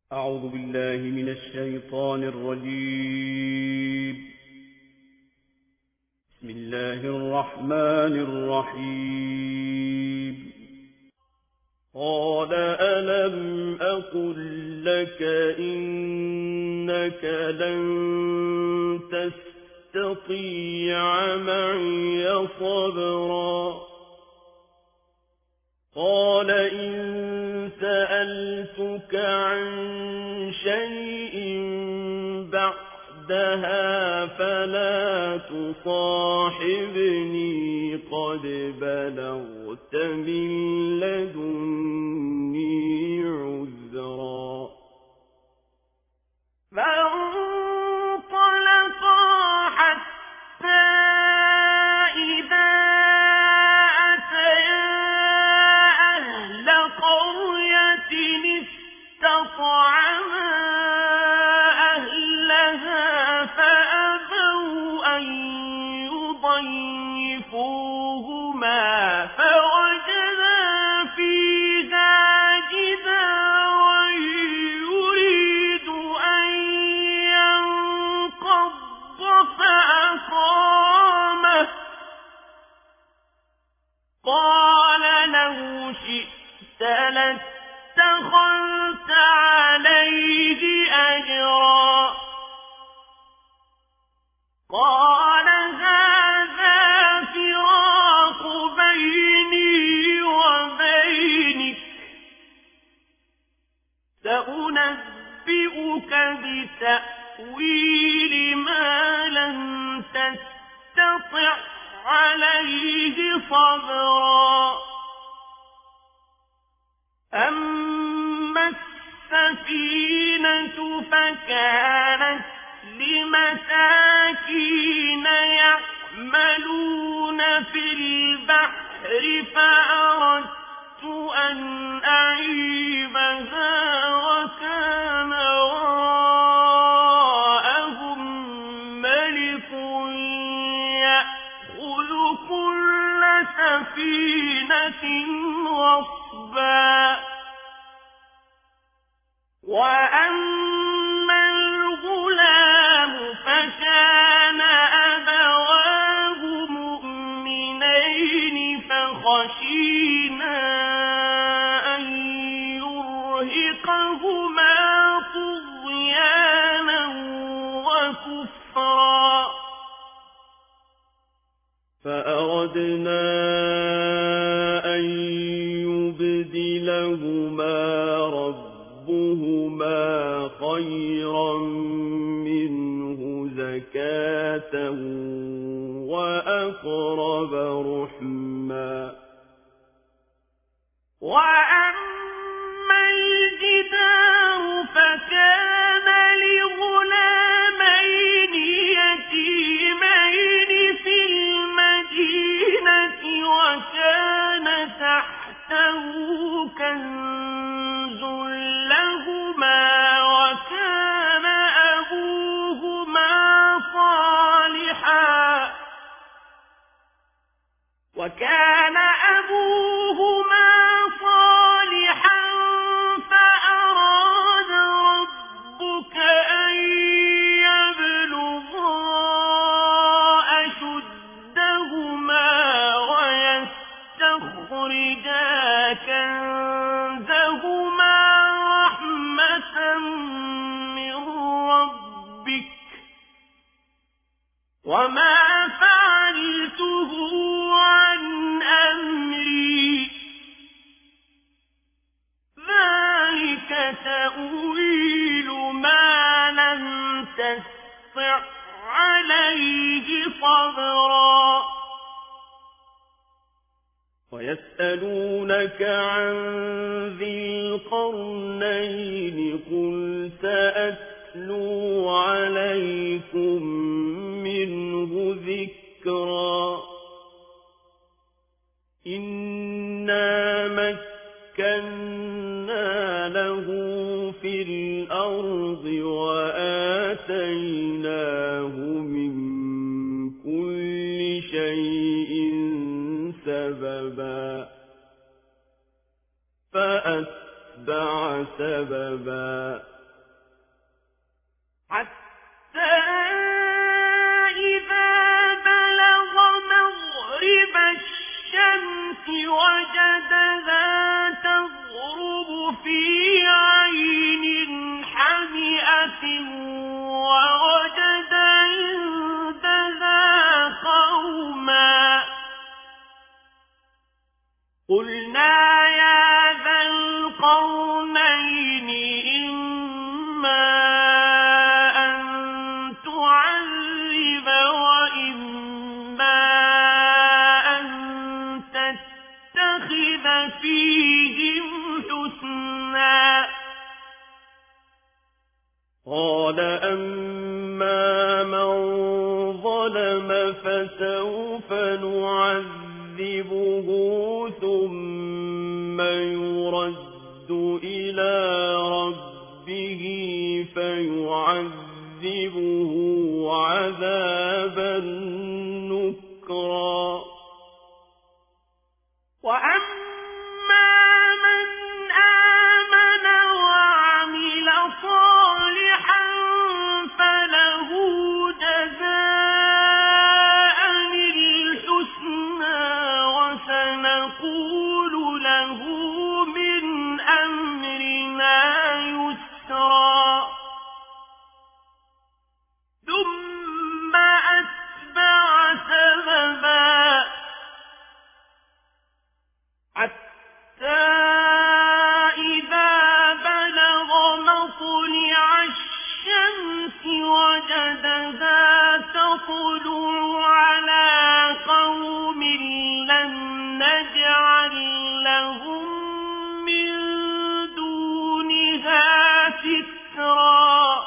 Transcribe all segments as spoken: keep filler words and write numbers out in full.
أعوذ بالله من الشيطان الرجيم. بسم الله الرحمن الرحيم. قال ألم أقل لك إنك لن تستطيع معي صبرا. قال إن سألتك عن شيء بعدها فلا تصاحبني قد بلغت من لدني عذرا. فانطلقا حتى إذا أتيا أهل قرية استطعما أهلها فأبوا أن يضيفوهما فوجدا فيها جدارا يريد أن ينقض فأقامه. قال لو شئت لاتخذت عليه أجرا. قال هذا فراق بيني وبينك سأنبئك بتأويل ما لم تستطع عليه صبرا. أما السفينة فكانت لمساكين يعملون في البحر فأردت أن أعيبها وكان وراءهم ملك يأخذ كل سفينة غصبا. وأما الغلام فكان أبواه مؤمنين فخشينا أن يرهقهما طغيانا وكفرا. فأردنا أن يبدلهما ربهما خيرا منه زكاة وأقرب رحما. وأما الجدار فكان لغلامين يتيمين في المدينة وكان تحته كنز لهما وكان أبوهما صالحا وكان أبوهما صالحا فأراد ربك أن يبلغا أشدهما ويستخرجا كنزهما رحمة من ربك وما فعلته عن أمري ذلك تأويل ما لم تستطع عليه صبرا. ويسألونك عن ذي القرنين قل سأتلو عليكم منه ذكرا. إنا مكنا له في الأرض وآتيناه من كل شيء سببا. فأتبع سببا قلنا يا ذا القرنين إما أن تعذب وإما أن تتخذ فيهم حسنا قال أما من ظلم فسوف نعذبه ثم يرد إلى ربه فيعذبه عذابا نكرا وأما من آمن وعمل صالحا فله جزاء الحسنى وسنقول له من أمرنا يسرا ثم أتبع سببا حتى إذا بلغ مطلع الشمس وجدها تطلع على قوم لم نجعل لهم من دونها سترا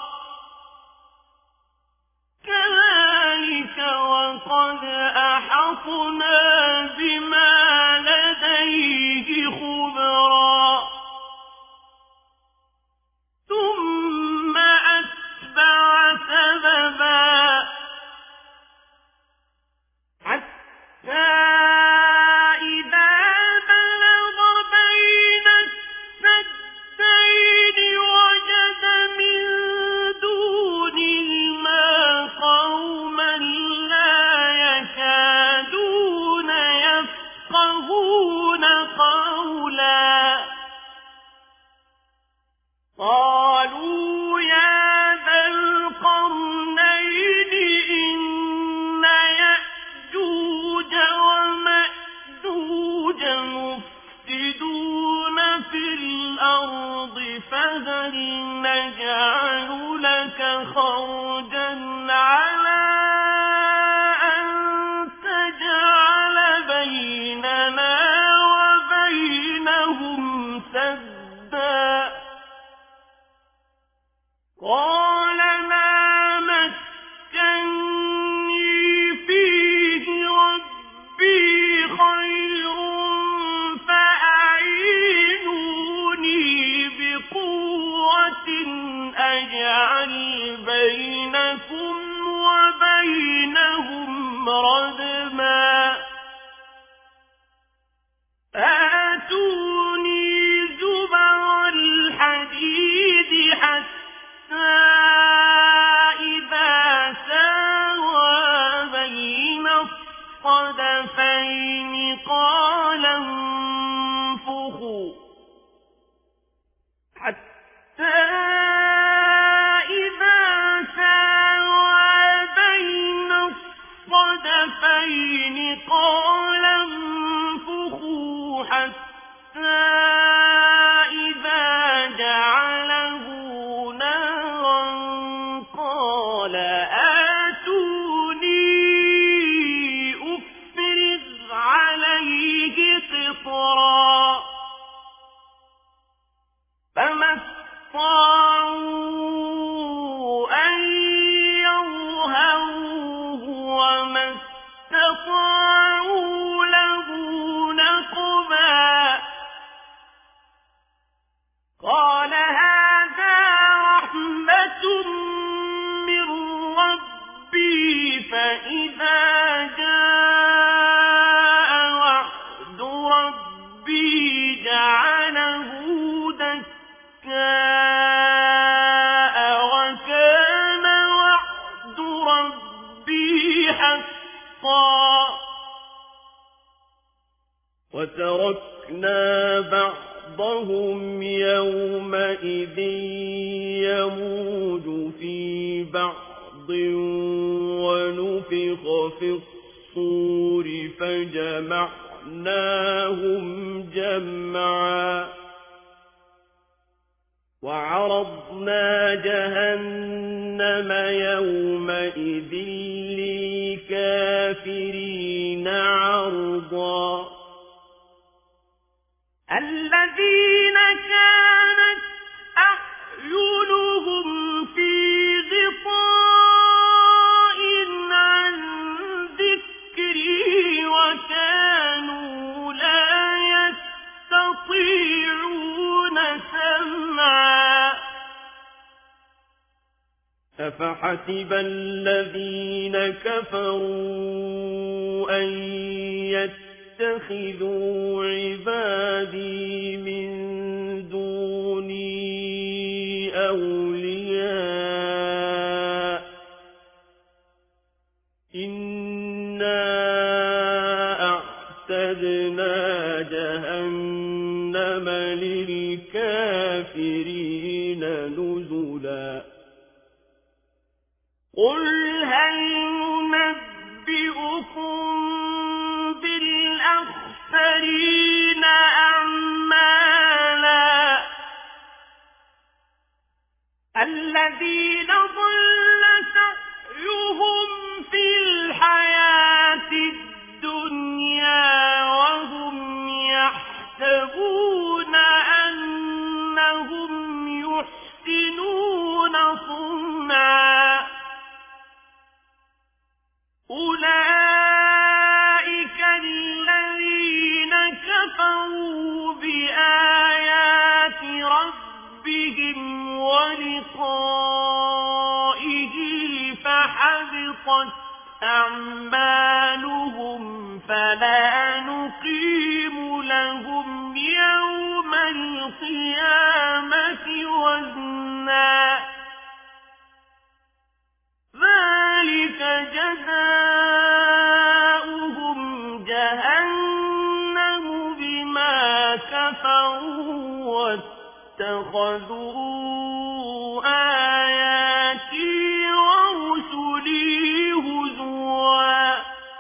كذلك وقد أحطنا بما لديه خبرا ثم أتبع سببا حتى إذا بلغ بين السدين وجد من دونهما قوما لا يكادون يفقهون قولا قالوا يا ذا القرنين إن يأجوج ومأجوج مفسدون في الأرض فهل نجعل لك خرجا على أن تجعل بيننا وبينهم سدا قال ما مكني فيه ربي خير فأعينوني بقوة أجعل بينكم وبينهم ردما آتوني زبر الحديد حتى إذا ساوى بين الصدفين قال انفخوا حتى إذا ساوى بين الصدفين قال انفخوا حتى إذا جعله نارا قال آتوني أفرغ عليه قطرا فما استطاعوا أن يظهروه وما استطاعوا له نقبا قال هذا رحمة من ربي فإذا جاء وعد ربي جعله دكاء وكان وعد ربي حقا وتركنا بعضهم يومئذ يموج في بعض ونفخ في الصور فجمعنا فجمعناهم جمعا وعرضنا جهنم يومئذ للكافرين عرضا الذين كانت أعينهم في غطاء عن ذكري وكانوا لا يستطيعون سمعا أفحسب الذين كفروا أن يتخذوا عبادي من دوني أولياء إنا أعتدنا جهنم للكافرين نزلا قل هل ننبئكم بالأخسرين أعمالا الذين ضل سعيهم في الحياة الدنيا وهم يحسبون أنهم يحسنون صنعا أولئك الذين كفروا بآيات ربهم ولقائه فحبطت أعمالهم فلا نقيم لهم يوم القيامة وزنا ذلك جزاؤهم جهنم بما كفروا واتخذوا آياتي ورسلي هزوا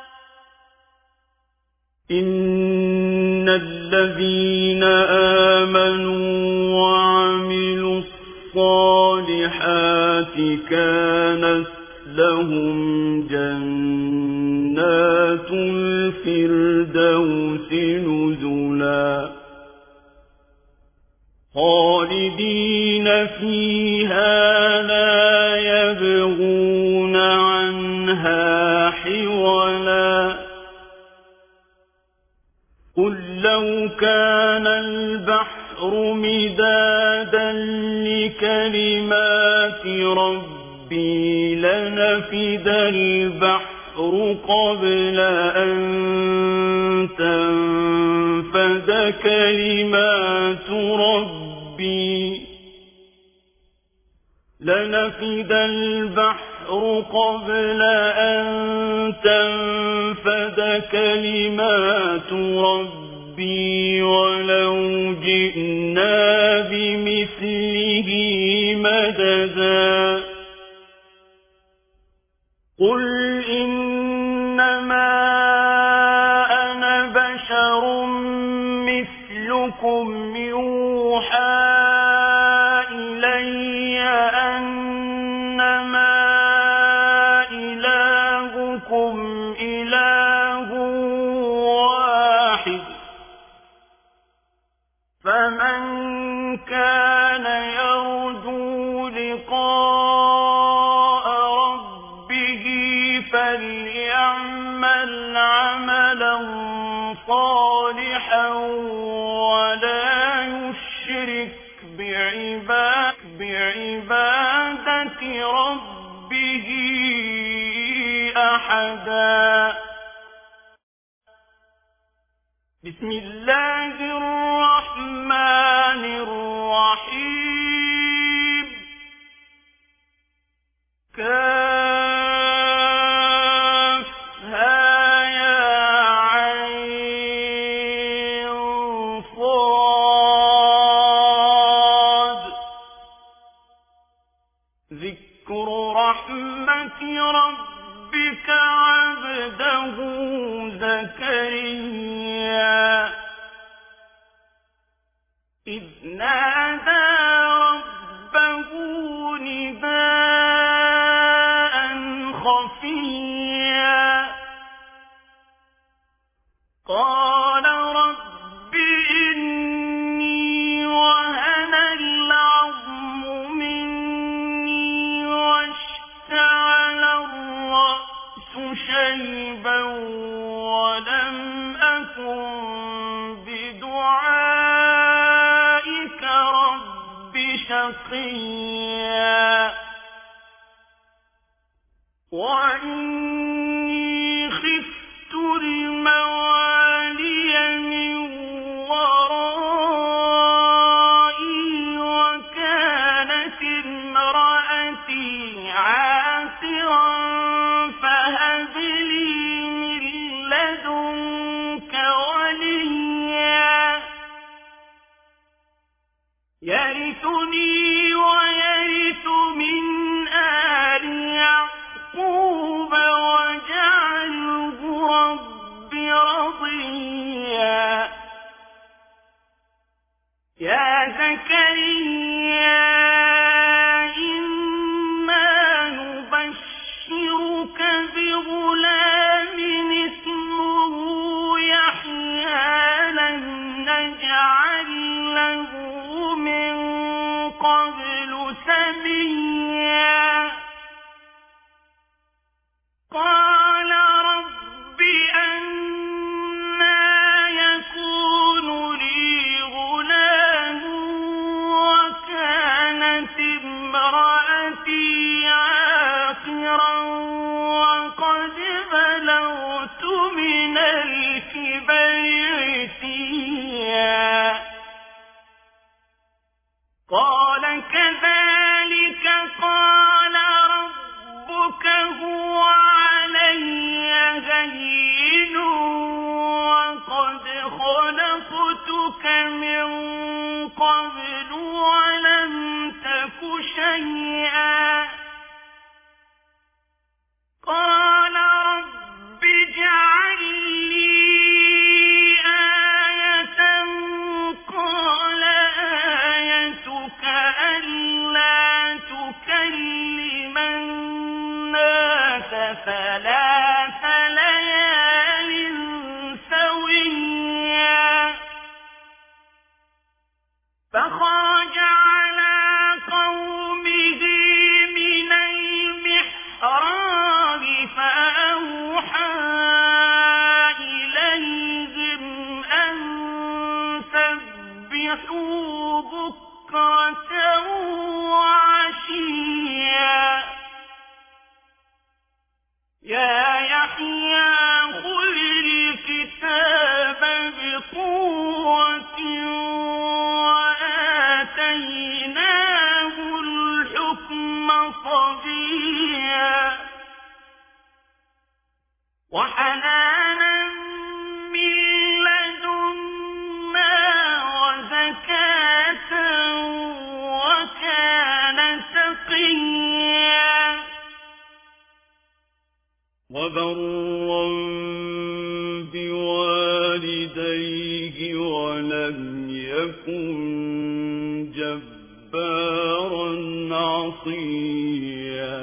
إن الذين آمنوا وعملوا الصالحات كانت لهم جنات الفردوس نزلا خالدين فيها لا يبغون عنها حولا قل لو كان البحر مدادا لكلمات ربي لنفد البحر قبل أن تنفد كلمات ربي لنفد البحر قبل أن تنفد كلمات ربي ولو جئنا بمثله مددا قل إنما أنا بشر مثلكم يوحى إلي أنما إلهكم إله واحد فمن كان يرجو لقاء ربه فليعمل عملا صالحا ولا يشرك بعبادة ربه أحدا بسم الله الرحمن الرحيم كافها يا عين صاد ذكر رحمة ربك عبده زكريا شقيا وإني خفت الموالي من ورائي وكانت امرأتي عاقرا فهب لي من لدنك وليا يرثني ويرث من آل يعقوب واجعله رب رضيا يا زكريا إنا نبشرك بغلام اسمه يحيى لم نجعل له من قبل سميا قال رب أنى يكون لي غلام وكانت امرأتي عاقرا وقد بلغت من الكبر عتيا قال كذلك قال ربك هو علي هين وقد خلقتك من قبل ولم تك شيئا قال رب اجعل لي آية قال آيتك ألا تكلم الناس ثلاث ليال سويا فخرج على قومه من المحراب فأوحى إليهم أن سبحوا بكرة وعشيا يا يحيى خذ الكتاب بقوة وآتيناه الحكم صبيا وحنانا من لدنا وزكاة وكان تقيا وبرا بوالديه ولم يكن جبارا عصيا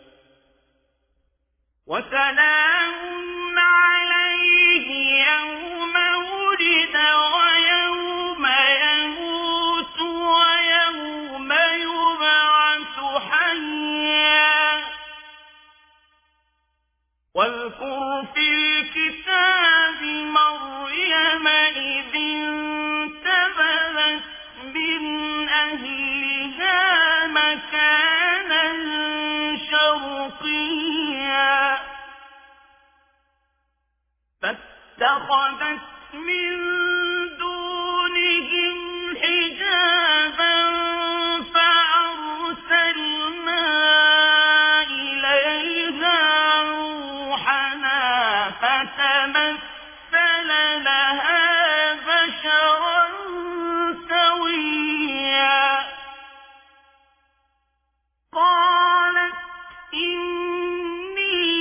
وسلام عليه يوم ولد ويوم يموت ويوم يبعث حيا واذكر في الكتاب مريم إذ انتبذت من أهلها مكانا شرقيا فاتخذت من دونهم حجابا فأرسلنا إليها روحنا فتمثل لها بشرا سويا قالت إني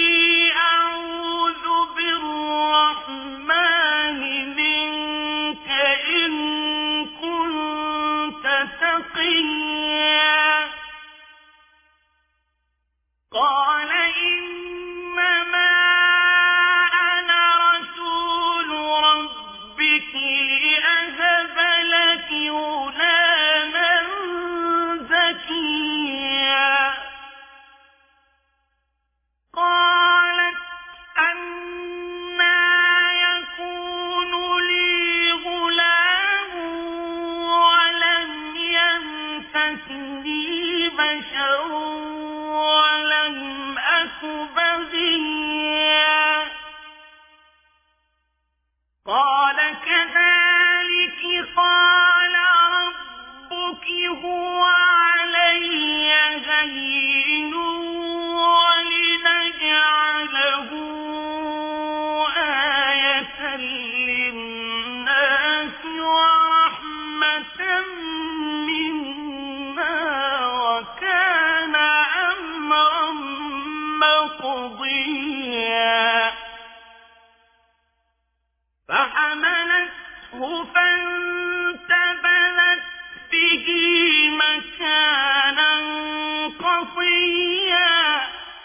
أعوذ بالرحمن منك إن كنت تقيا قال إنما أنا رسول ربك لأهب لك غلاما زكيا قالت أنى يكون لي غلام ولم يمسسني يمسسني بشر ولم أك بغيا قال كذلك قال ربك هو علي هين ولنجعله آية للناس ورحمة منا وكان أمرا مقضيا فحملته فانتبذت به مكانا قصيا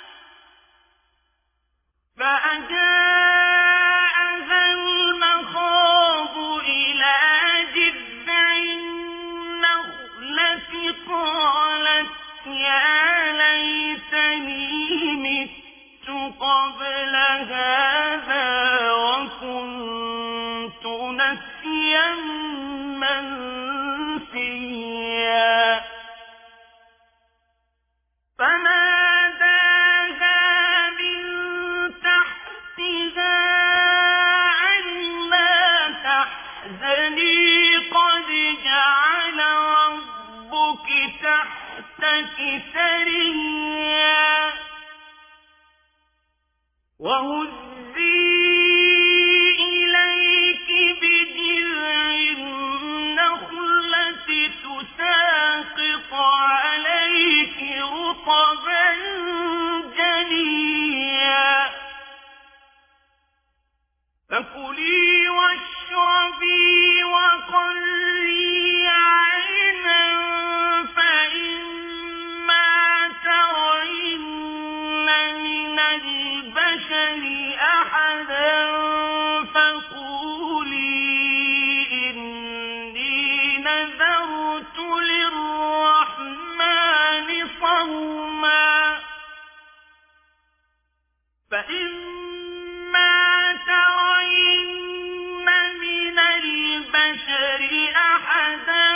فأجاءها المخاض إلى جذع النخلة قالت يا ليتني مت قبل هذا وكنت نسيا منسيا فناداها من تحتها ألا تحزني قد جعل ربك تحتك سريا وهزي إليك بجذع النخلة تساقط عليك رطبا جنيا فكلي واشربي وقري عينا فإما ترين من البشر أحدا فقولي إني نذرت للرحمن صوما فإما ترين من البشر أحدا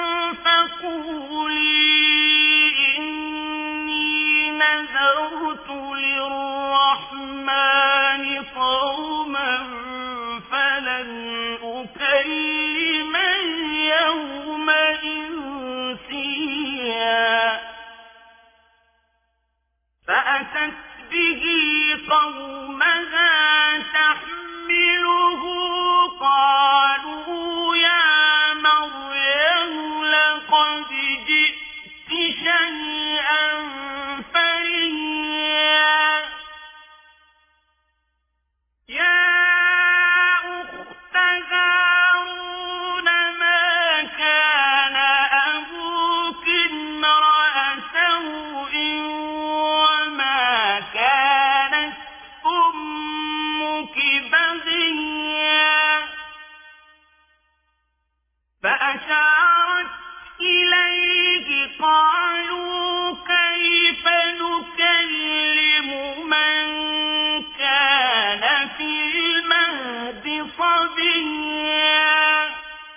فقولي إني نذرت للرحمن صوما فلن أكلم اليوم إنسيا فأتت به قومها تحمله قالوا يا مريم لقد جئت شيئا فريا يا أخت هارون ما كان أبوك امرأ سوء وما كانت أمك بغيا فأشارت إليه قالوا كيف نكلم من كان في المهد صبيا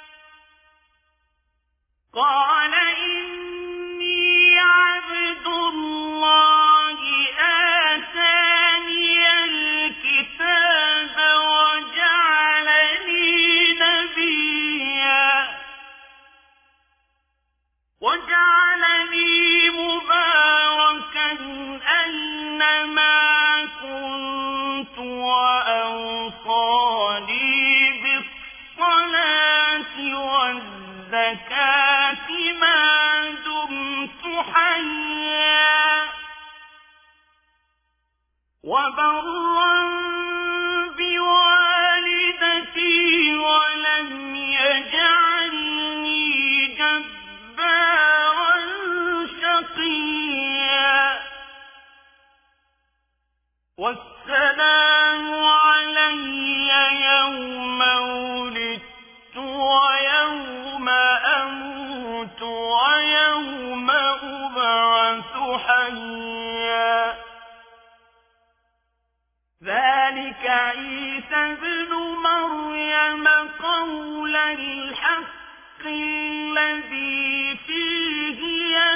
قال إني عبد الله آتاني الكتاب وجعلني نبيا وجعلني مباركا أينما كنت وأوصاني بالصلاة والزكاة ما دمت حيا وبرا بوالدتي ولم يجعلني جبارا شقيا والسلام علي يوم ولدت ويوم أموت ويوم أبعث حيا ذلك عيسى ابن مريم قول الحق الذي فيه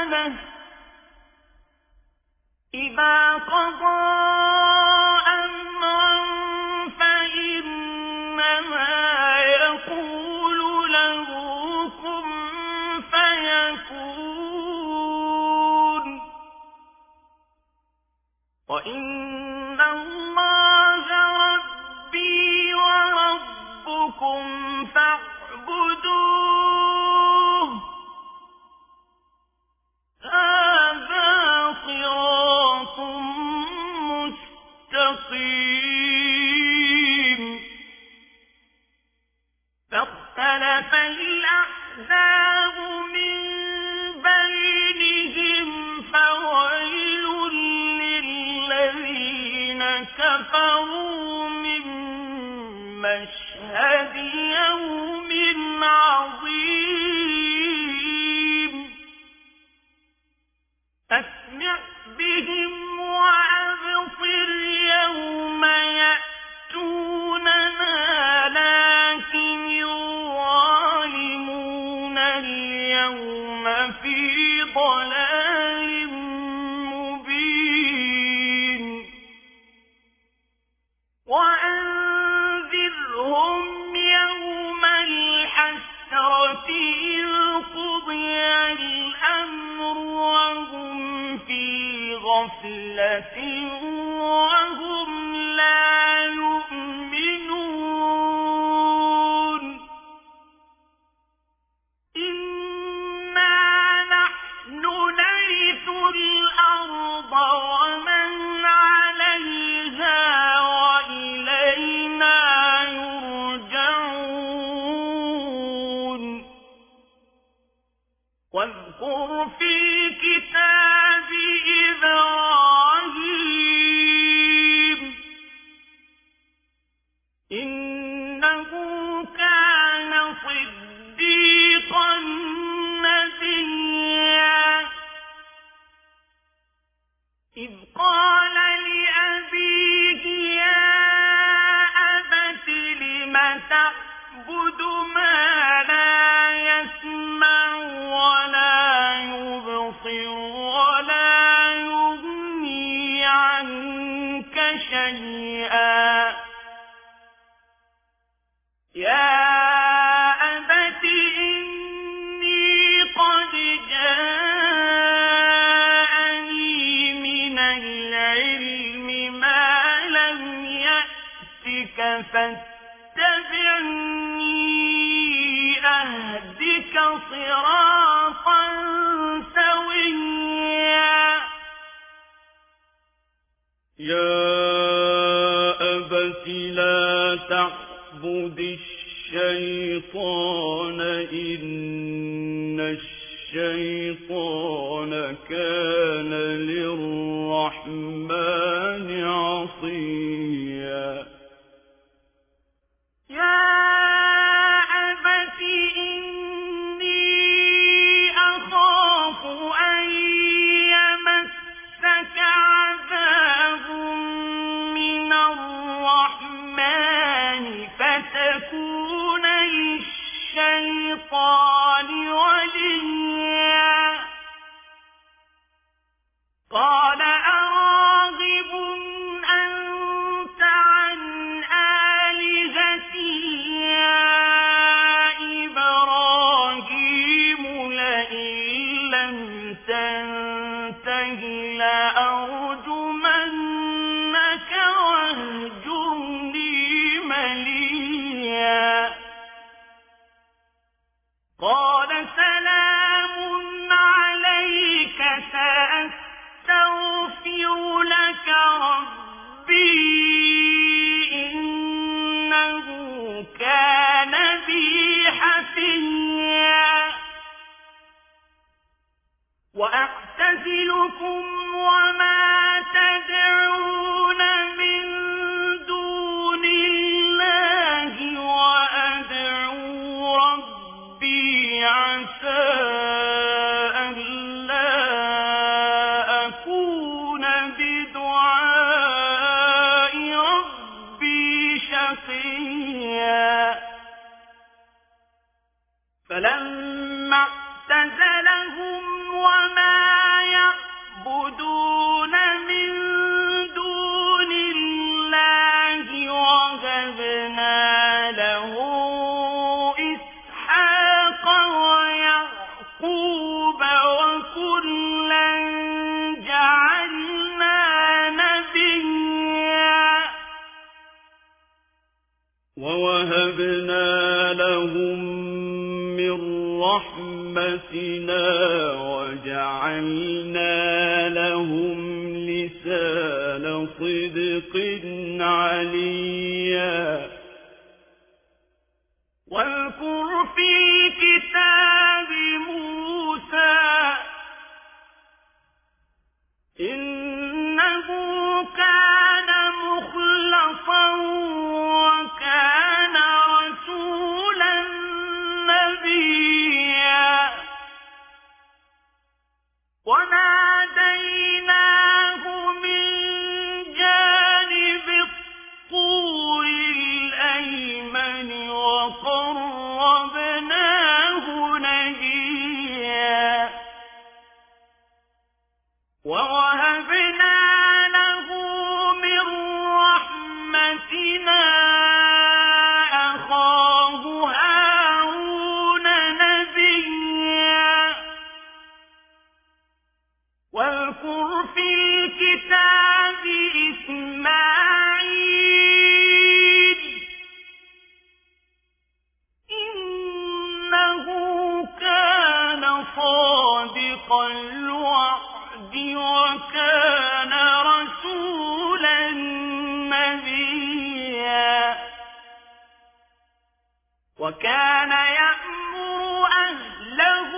سبحانه إذا قضى أمرا فإنما يقول له كن فيكون وإن الله ربي وربكم فاعبدوه هذا صراط مستقيم فاختلف الأحزاب من بينهم فويل للذين كفروا من مشهد يوم عظيم أسمع بهم وأبصر يوم يأتوننا لكن الظالمون اليوم في ضلال مبين وأنذرهم يوم الحسرة إذ قضي الأمر وهم في غفلة وهم لا يؤمنون إنا نحن نرث الأرض ومن عليها وإلينا يرجعون واذكر في الكتاب إبراهيم إنه كان صديقا نبيا إذ قال لأبيه يا أبت لم تعبد ما لا يسمع ولا يبصر ولا يغني عنك شيئا يا أبت إني قد جاءني من العلم ما لم يأتك فاتبعني أهدك صراطا سويا يا أبت لا تعبد الشيطان إن الشيطان كان للرحمن عصيا يا أبت إني أخاف أن يمسك عذاب من الرحمن فتكون للشيطان وليا قال أراغب أنت عن آلهتي يا إبراهيم لئن لم تنته لأرجمنك واهجرني مليا قال سلام عليك سأستغفر لك ربي إنه كان بي حفيا وأعتزلكم وما تدعون من دون الله وأدعو ربي عسى ألا أكون بدعاء ربي شقيا فلما اعتزلهم وما تعبدون من دون الله وهبنا له إسحاق ويعقوب وكلا جعلنا نبيا ووهبنا لهم من رحمتنا وجعلنا لهم لسان صدق عليا واذكر في الكتاب موسى إنه كان مخلصا وكان رسولا نبيا وناديناه من جانب الطور الأيمن وقربناه نجيا ووهبنا له من رحمتنا أخاه هارون نبيا واذكر في الكتاب إسماعيل إنه كان صادق الوعد وكان رسولا نبيا وكان يأمر أهله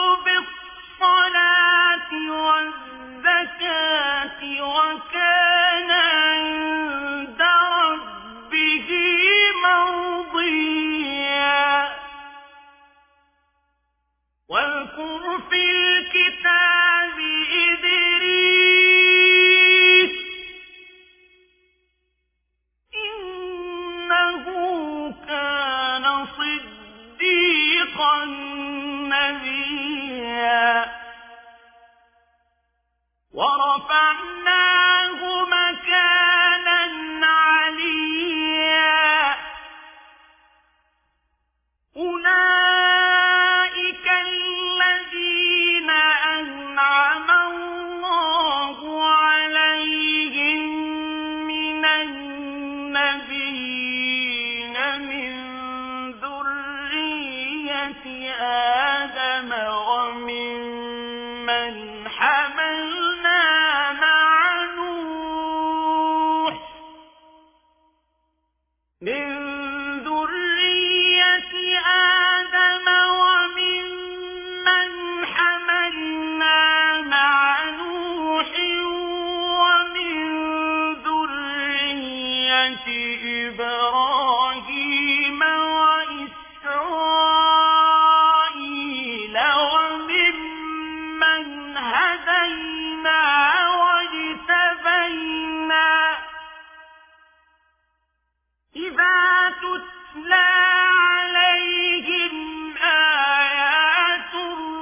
بالصلاة والزكاة وكان عند ربه مرضيا واذكر في الكتاب إدريس إنه كان صديقا نبيا ورفعناه مكانا عليا أولئك الذين أنعم الله عليهم من النبيين من ذرية آدم وممن حملنا مع نوح من ذرية آدم وممن حملنا مع نوح ومن ذرية إبراهيم وإسرائيل وممن هدينا واجتبينا إذا تتلى عليهم آيات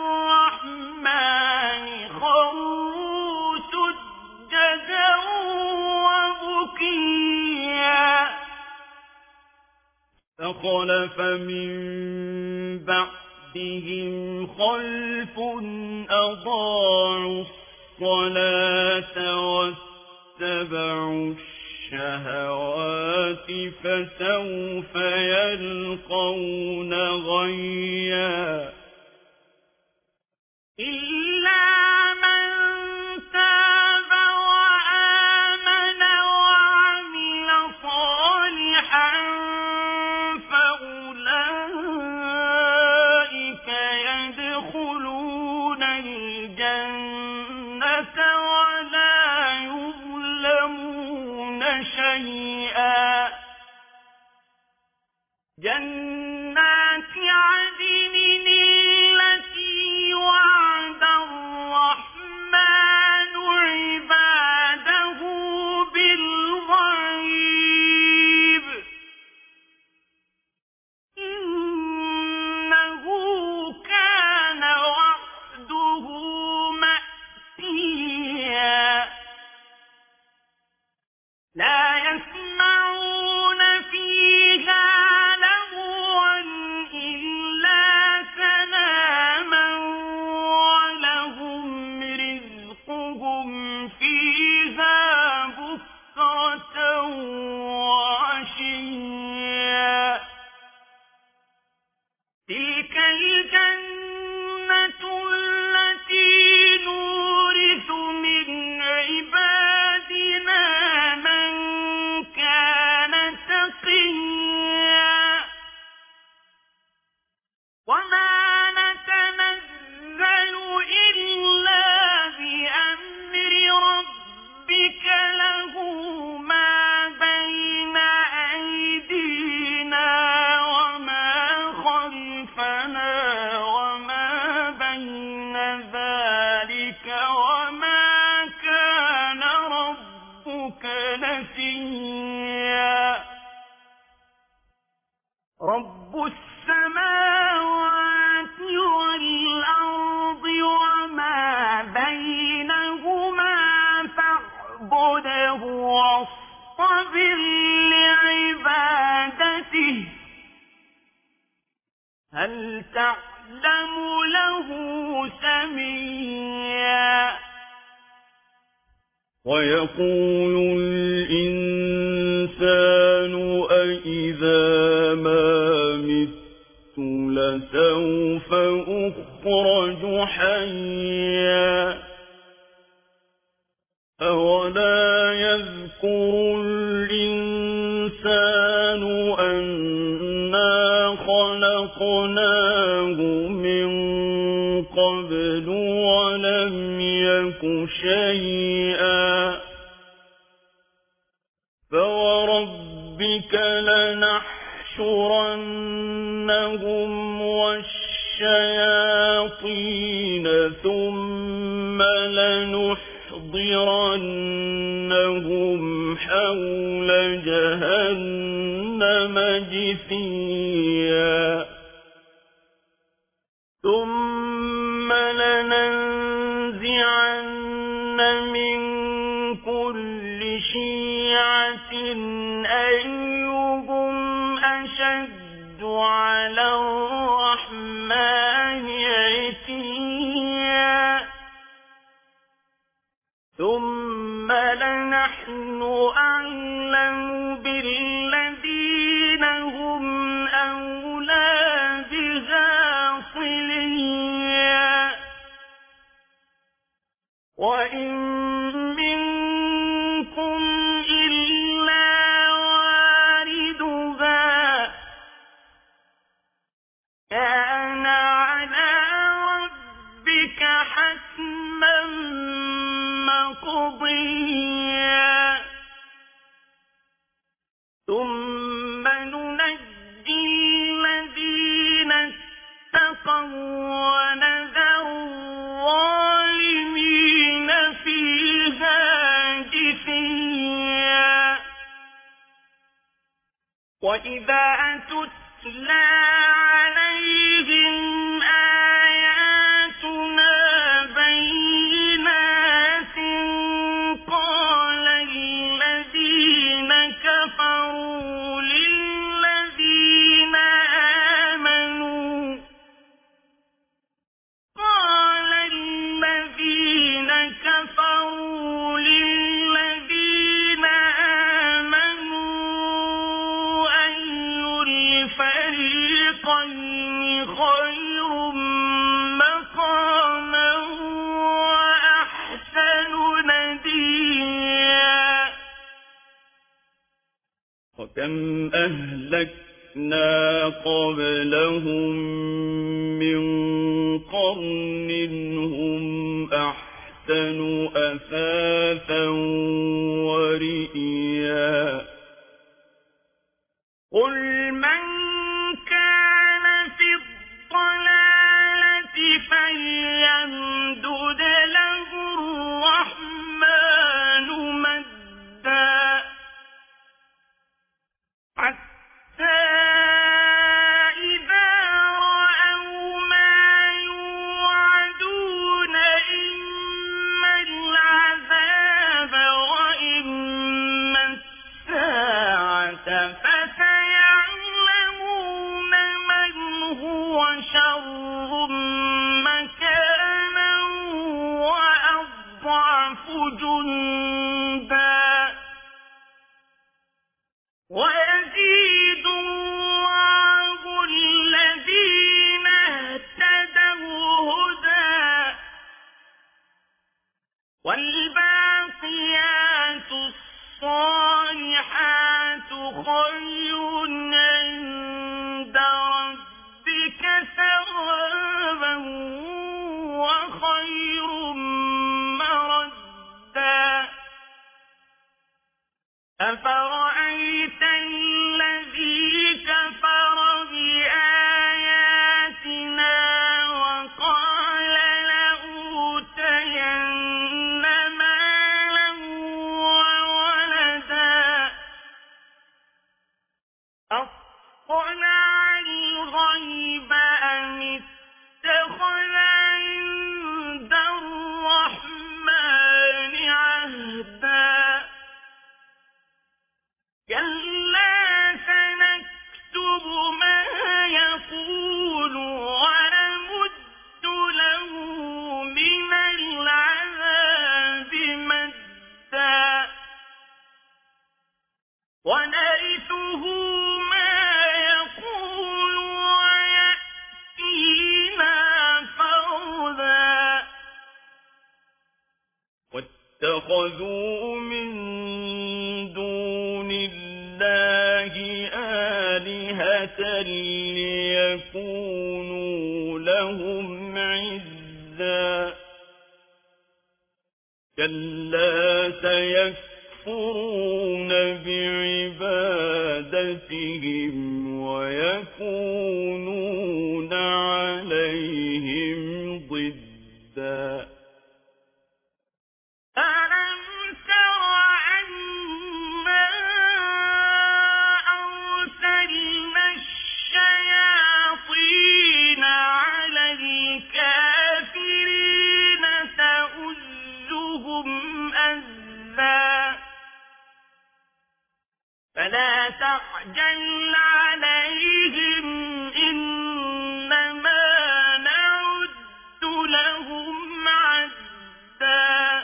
الرحمن خروا سجدا وبكيا فخلف من بعدهم خلف أضاعوا الصلاة واتبعوا الشهوات فسوف يلقون غيا إلا من تاب وآمن وعمل صالحا فأولئك يدخلون الجنة ولا يظلمون شيئا جنات عدن التي وعد الرحمن عباده بالغيب إنه كان وعده مأتيا ذلك وما كان ربك نسيا رب السماوات والأرض وما بينهما فاعبده واصطبر لعبادته هل تعلم له سميا ويقول الإنسان أإذا ما مت لسوف أخرج حيا أولا يذكر الإنسان أنا خلقناه من قبل ولم يك شيئا فوربك لنحشرنهم والشياطين ثم لنحضرنهم حول جهنم جثيا ثم لننزعن من كل شيعة أيهم أشد على الرحمن عتيا ثم لنحن أعلم بالذين هم أولى بها صليا وإن منكم إلا واردها كان على ربك حتما مقضيا ثم ننجي الذين اتقوا ونذر الظالمين فيها جثيا وإذا تتلى عليهم آياتنا بينات قال الذين كفروا للذين آمنوا قال الذين كفروا للذين آمنوا أي الفريقين خير مقاما وأحسن نديا وكم أهلكنا قبلهم من قرن هم أحسن أثاثا ورئيا قل من كان في الضلالة فليمدد له الرحمن مدا حتى إذا رأوا ما يوعدون إما العذاب وإما الساعة فسيعلمون من هو شر مكانا وأضعف جندا ويزيد الله الذين اهتدوا هدى والباقيات الصالحات خير عند ربك ثوابا وخير مردا أفرأيت الذي كفر بآياتنا وقال لأوتين اتخذوا من دون الله آلهة ليكونوا لهم عزا كلا سيكفرون بعبادتهم ويكونون عليهم ضدا ألم تر أنا أرسلنا الشياطين على الكافرين تؤزهم أزا فلا تعجل عليهم إنما نعد لهم عدا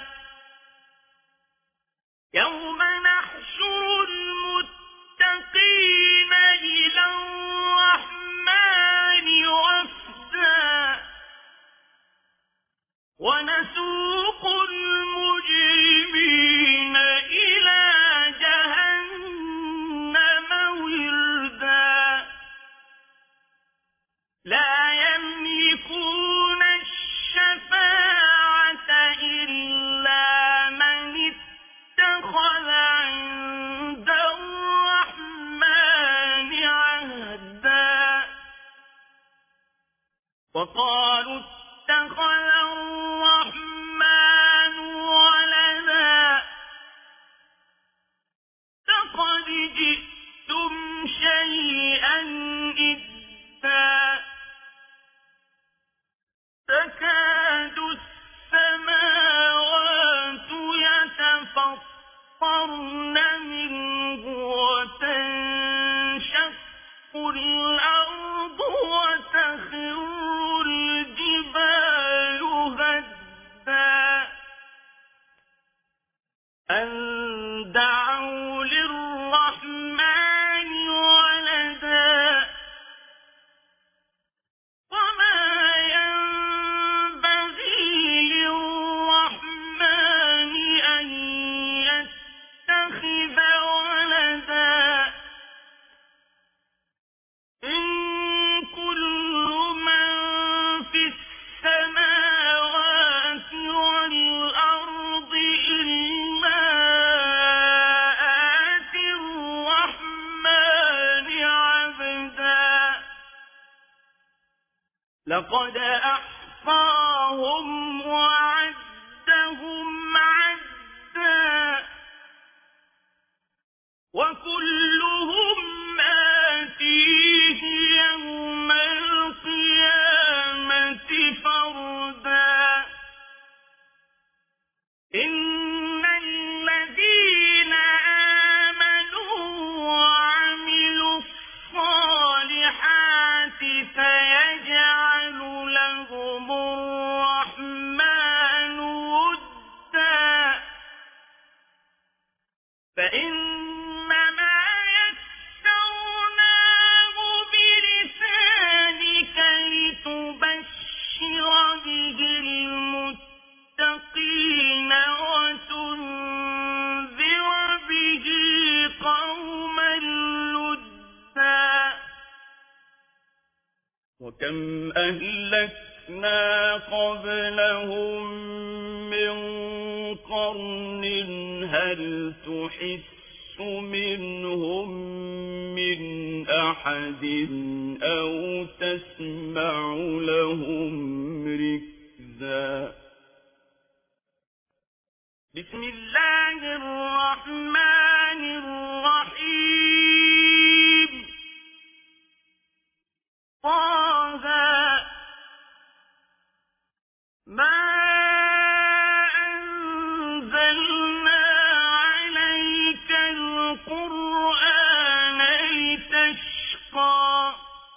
يوم نحشر المتقين إلى الرحمن وفدا ونسوق المجرمين إلى جهنم وردا لا يملكون الشفاعة إلا من اتخذ عند الرحمن عهدا وقالوا اتخذ الرحمن ولدا لقد جئتم شيئا إدا تكاد السماوات يتفطرن منه وتنشق الأرض وتخر الجبال هدا أن دعوا للرحمن ولدا وما ينبغي للرحمن أن يتخذ ولدا إن كل من في السماوات والأرض إلا آتي الرحمن عبدا لقد أحصاهم وعدهم عدا وكلهم آتيه يوم القيامة فردا إن الذين آمنوا وعملوا الصالحات سيجعل لهم الرحمن ودا فإنما يسرناه بلسانك لتبشر به المتقين وتنذر به قوما لدا وكم أهلكنا قبلهم من قرن هل تحس منهم من أحد أو تسمع لهم ركزا بسم الله الرحمن الرحيم طه ما أنزلنا عليك القرآن لتشقى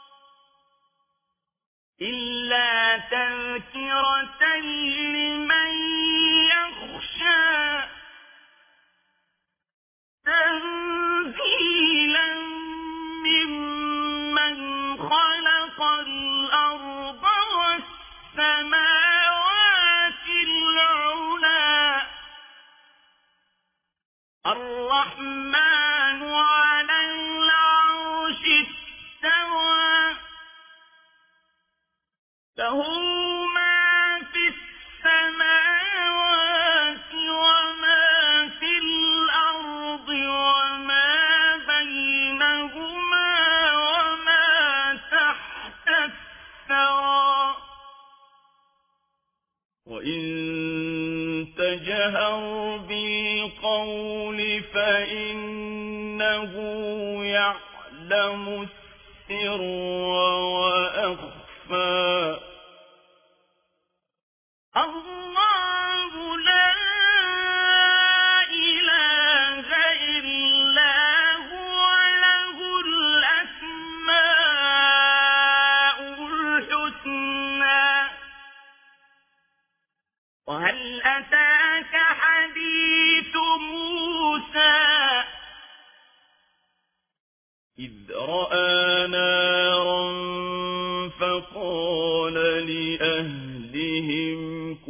إلا تذكرة لمن يخشى الرحمن على العرش استوى له ما في السماوات وما في الأرض وما بينهما وما تحت الثرى وإن تجهر بالقول فإنه يعلم السر وأخفى الله لا إله إلا هو له الأسماء الحسنى وهل أتاك حديث موسى إذ رأى نارا فقال لأهلهم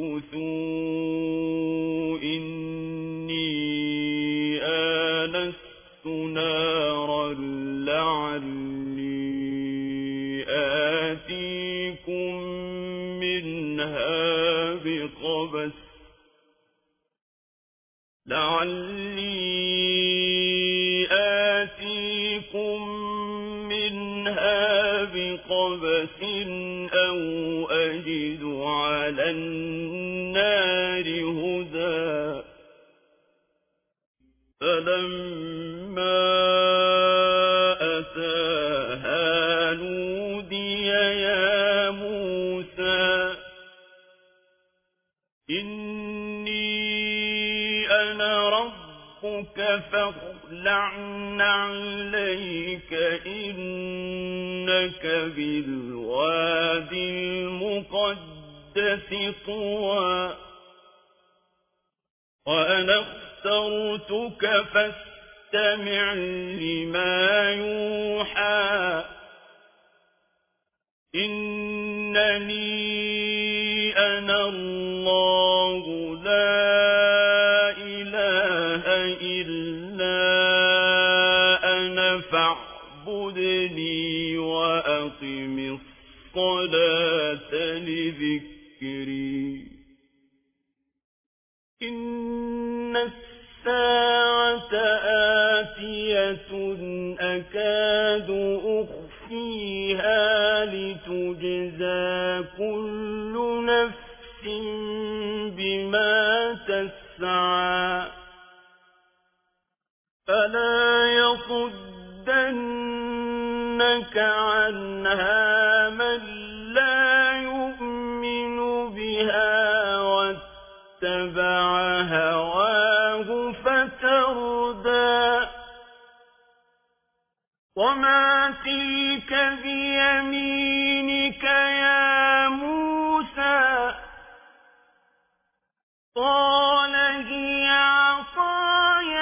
كثوا إني آنست نارا لعلي آتيكم منها بقبس لعلي آتيكم منها بقبس أو أجد على النار هدى فلما أتاها نودي يا موسى إني أنا ربك فاخلع عليك إنك بالوادي المقدس طوى وأنا اخترتك فاستمع لما يوحى إنني أنا الله لا إله إلا أنا فاعبدني وأقم الصلاة لذكري إن الساعة آتية أكاد أخفيها لتجزى كل نفس بما تسعى فلا يصدنك عنها من لا يؤمن بها واتبع هواه فتردى وما تلك بيمينك يا موسى قال هي عصاي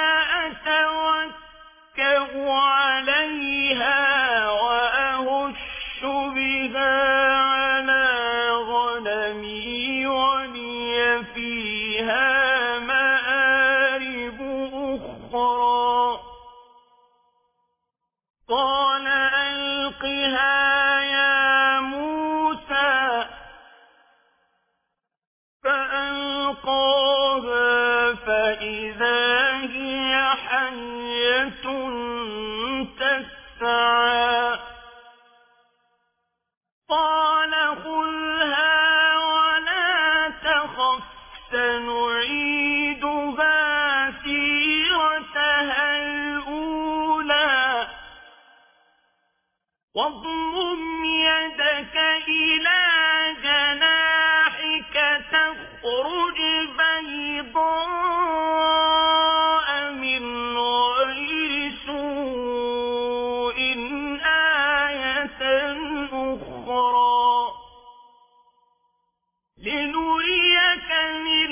أتوكأ عليها وأهش بها على غنمي ولي فيها مآرب أخرى قال ألقها يا موسى فألقاها فإذا هي حية تسعى قال خذها ولا تخف سنعيدها سيرتها الأولى واضمم يدك إلى جناحك تخرج بيضاء من غير سوء آية أخرى لنريك من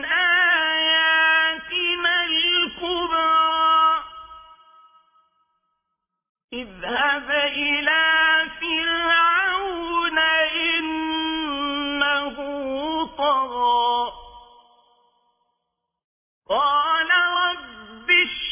آياتنا الكبرى اذهب إلى فرعون إنه طغى قال رب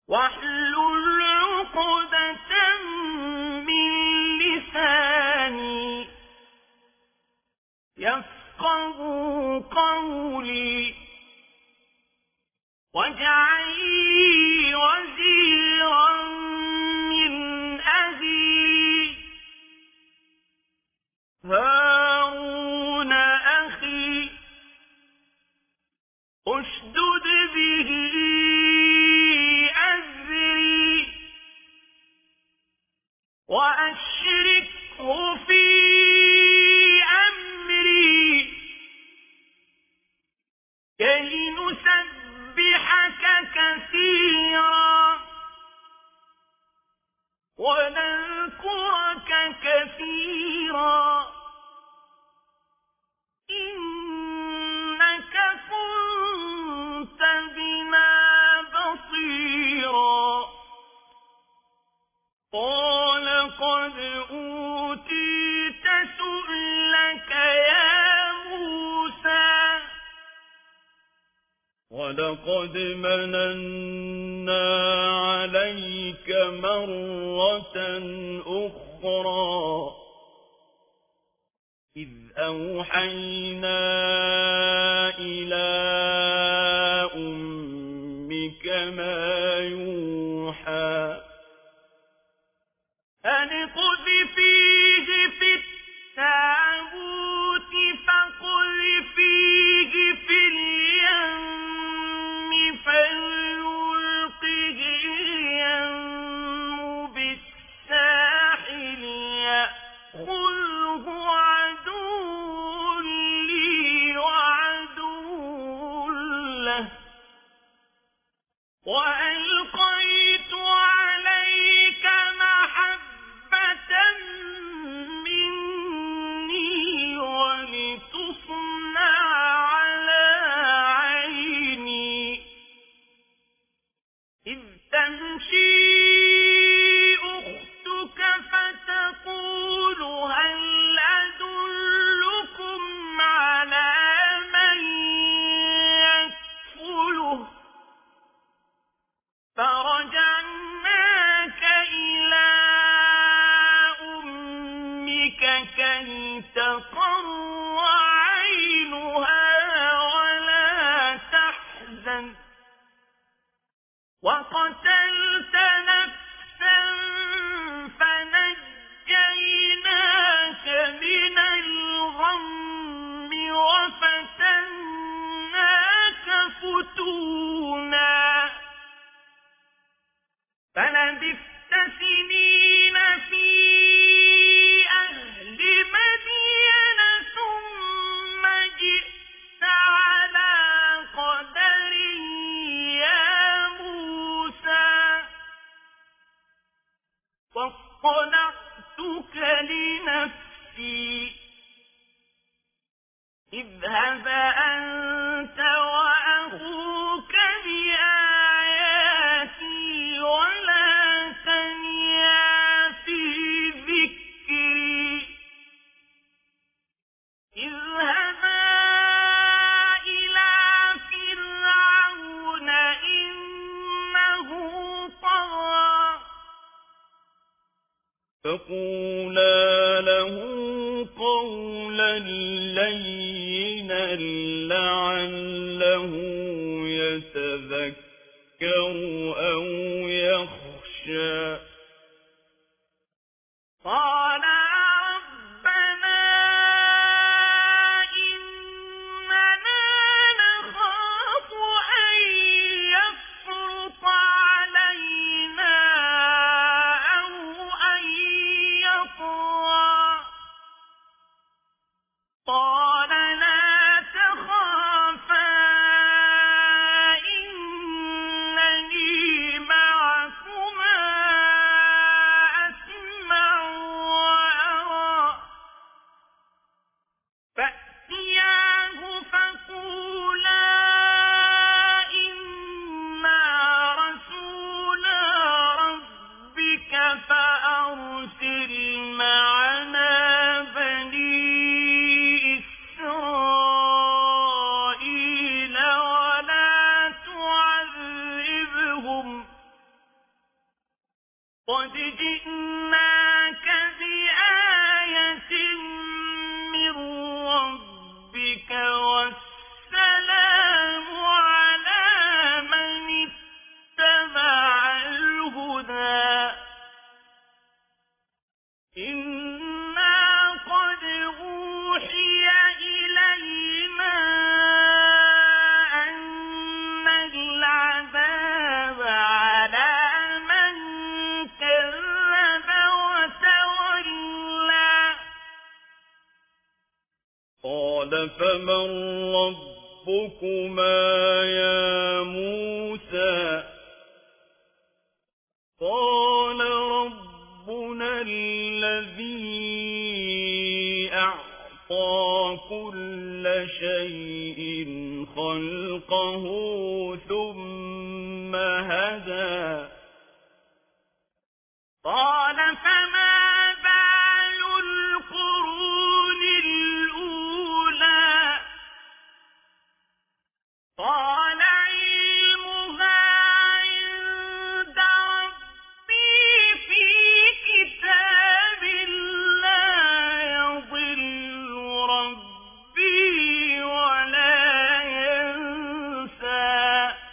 واحلل عقدة من لساني يفقهوا قولي واجعل لي وزيرا من أهلي هارون أخي اشدد به أزري وأشركه في أمري كي نسبحك كثيرا ونذكرك كثيرا إنك كنت بنا بصيرا قال قد أوتيت سؤلك يا موسى ولقد مننا عليك مرة أخرى إذ أوحينا إلى أمك ما يوحى أن اقذفيه في التابوت فاقذفيه في اليم فليلقه اليم بالساحل يأخذه عدو لي وعدو له وألقيت عليك محبة مني ولتصنع على عيني إذ تمشي أختك فتقول هل أدلكم على من يكفله فرجعناك إلى أمك كي تقر عينها ولا تحزن وقتلت نفسا فنجيناك من الغم وفتناك فتونا فلبثت سنين في أهل مدين ثم جئت على قدر يا موسى واصطنعتك لنفسي اذهب أنت وأخوك بآياتي ولا تنيا في ذكري اذهبا إلى فرعون إنه طغى فقولا له قولا لينا لعله يتذكر أو يخشى قال ربنا إننا نخاف أن يفرط علينا أو أن يطغى قال لا تخافا إنني معكما أسمع قد جئناك بآية من ربك والسلام على من اتبع الهدى إنا قد أوحي إلينا أن العذاب على من كذب وتولى قال فمن ربكما يا موسى قال ربنا الذي أعطى كل شيء خلقه ثم هدى قال فما بال القرون الأولى قال علمها عند ربي في كتاب لا يضل ربي ولا ينسى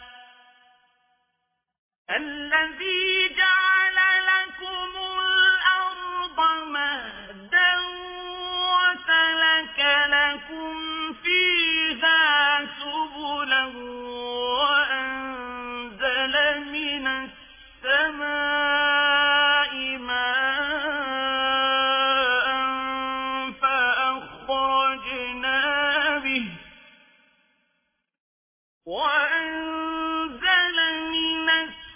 الذي جعل لكم الأرض مهدا وسلك لكم فيها سبلا وأنزل من السماء ماء فأخرجنا به وأنزل من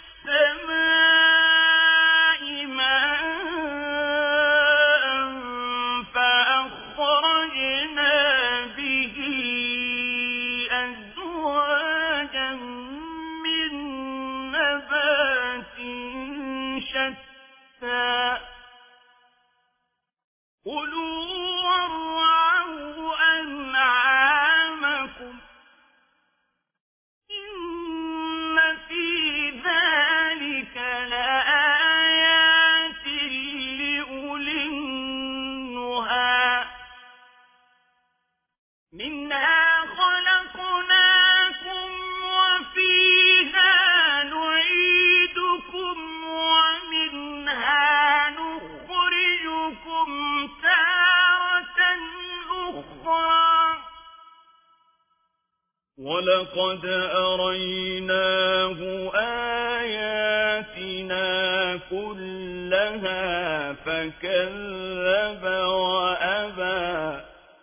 السماء ماء فأخرجنا به أزواجا من نبات شتى كلوا وارعوا أنعامكم إن في ذلك لآيات لأولي النهى منها خلقناكم وفيها نعيدكم ومنها نخرجكم تارة أخرى ولقد أريناه آياتنا كلها فكذب وأبى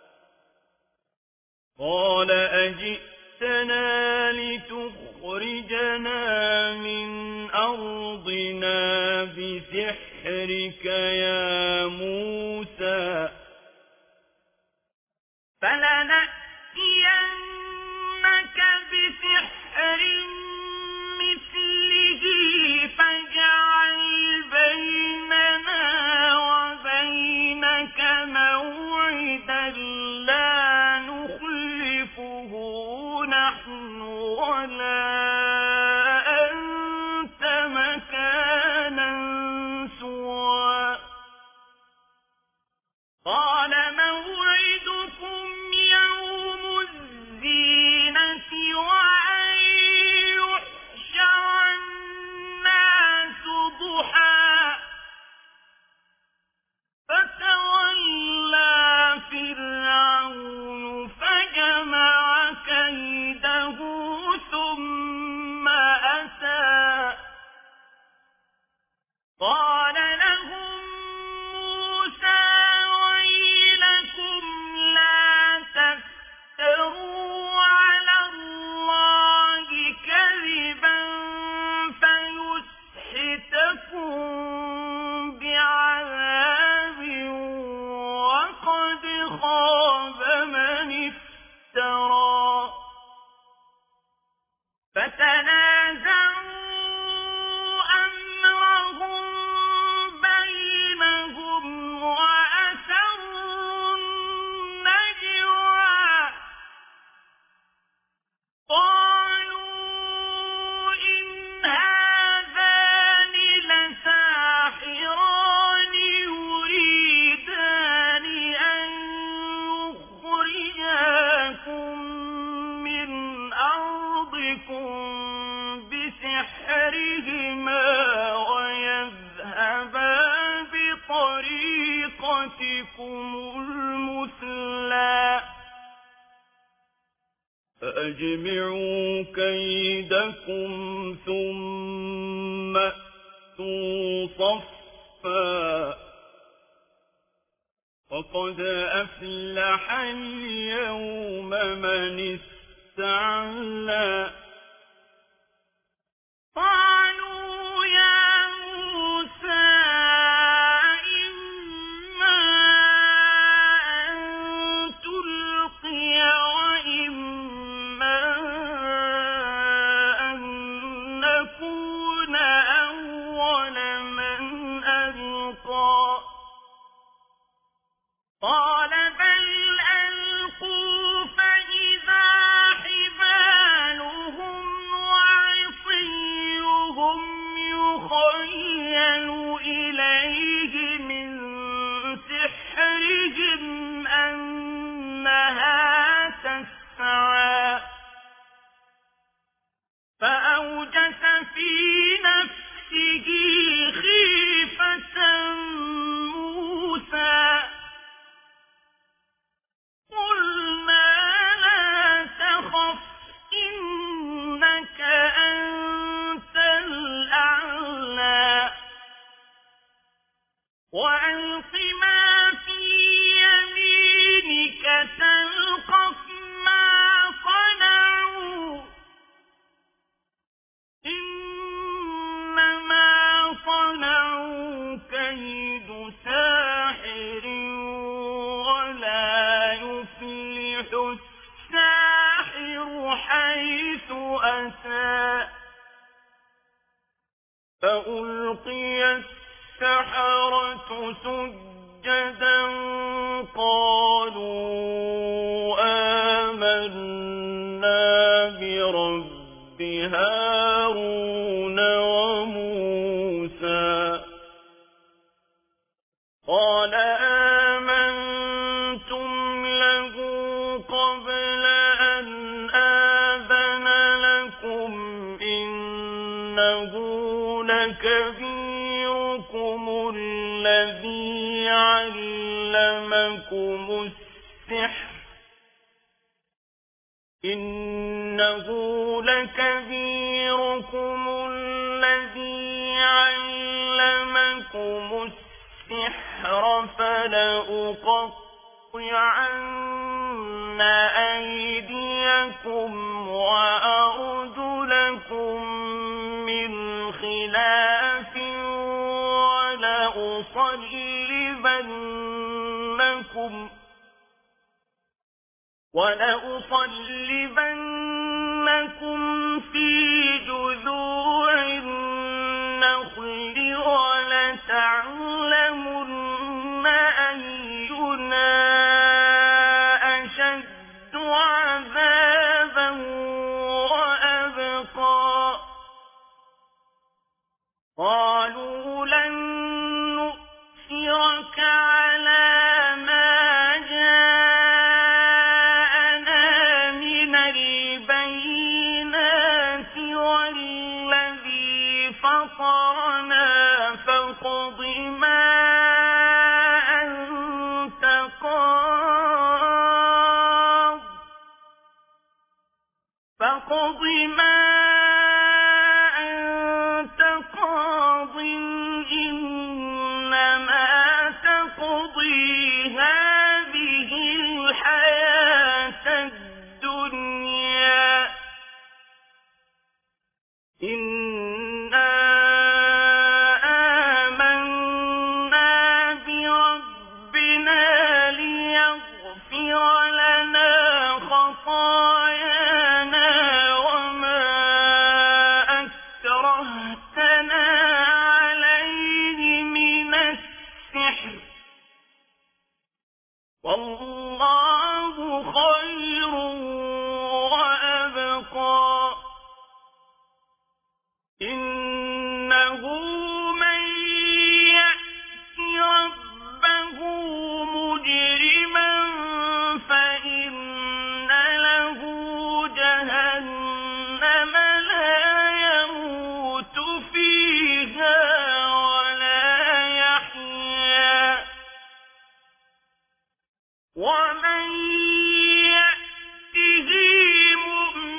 قال أجئتنا لتخرجنا من أرضنا بسحرك يا موسى فلنأتينك بسحر مثله فاجعل بيننا وبينك موعدا لا نخلفه نحن ولا أنت مكانا سوى أجمعوا كيدكم ثم أتوا صفا وقد أفلح اليوم من استعلى. قالوا يا موسى إما أن تلقي وإما أن نكون أول من ألقى قال بل ألقوا فإذا حبالهم وعصيهم يخيل إليه من سحرهم أنها تسعى فأوجس في نفسه خيفة موسى قلنا لا تخف إنك أنت الأعلى وألق ما في يمينك تلقف ما صنعوا إنما صنعوا كيد ساحر ولا يفلح الساحر حيث أتى فألقي السحرة سجدا قالوا آمنا برب هارون وموسى قال آمنتم له قبل أن آذن لكم إنه لكبيركم الذي علمكم السحر إنه لكبيركم الذي علمكم السحر فلأقطعن أيديكم وأرجلكم من خلاف ولأصلبنكم ولأصلبنكم في جذوع النخل ولتعلمن أينا أشد عذابا وأبقى قالوا لن نؤثرك على ما جاءنا من البينات والذي فطرنا فاقض ما أنت قاض فاقض ما أنت قاض إنما تقضي هذه الحياة الدنيا إنا آمنا بربنا ليغفر لنا خطايانا وما أكرهتنا عليه من السحر والله خير وأبقى إنه من يأت ربه مجرما فإن له جهنم لا يموت فيها ولا يحيا ومن يأته مؤمنا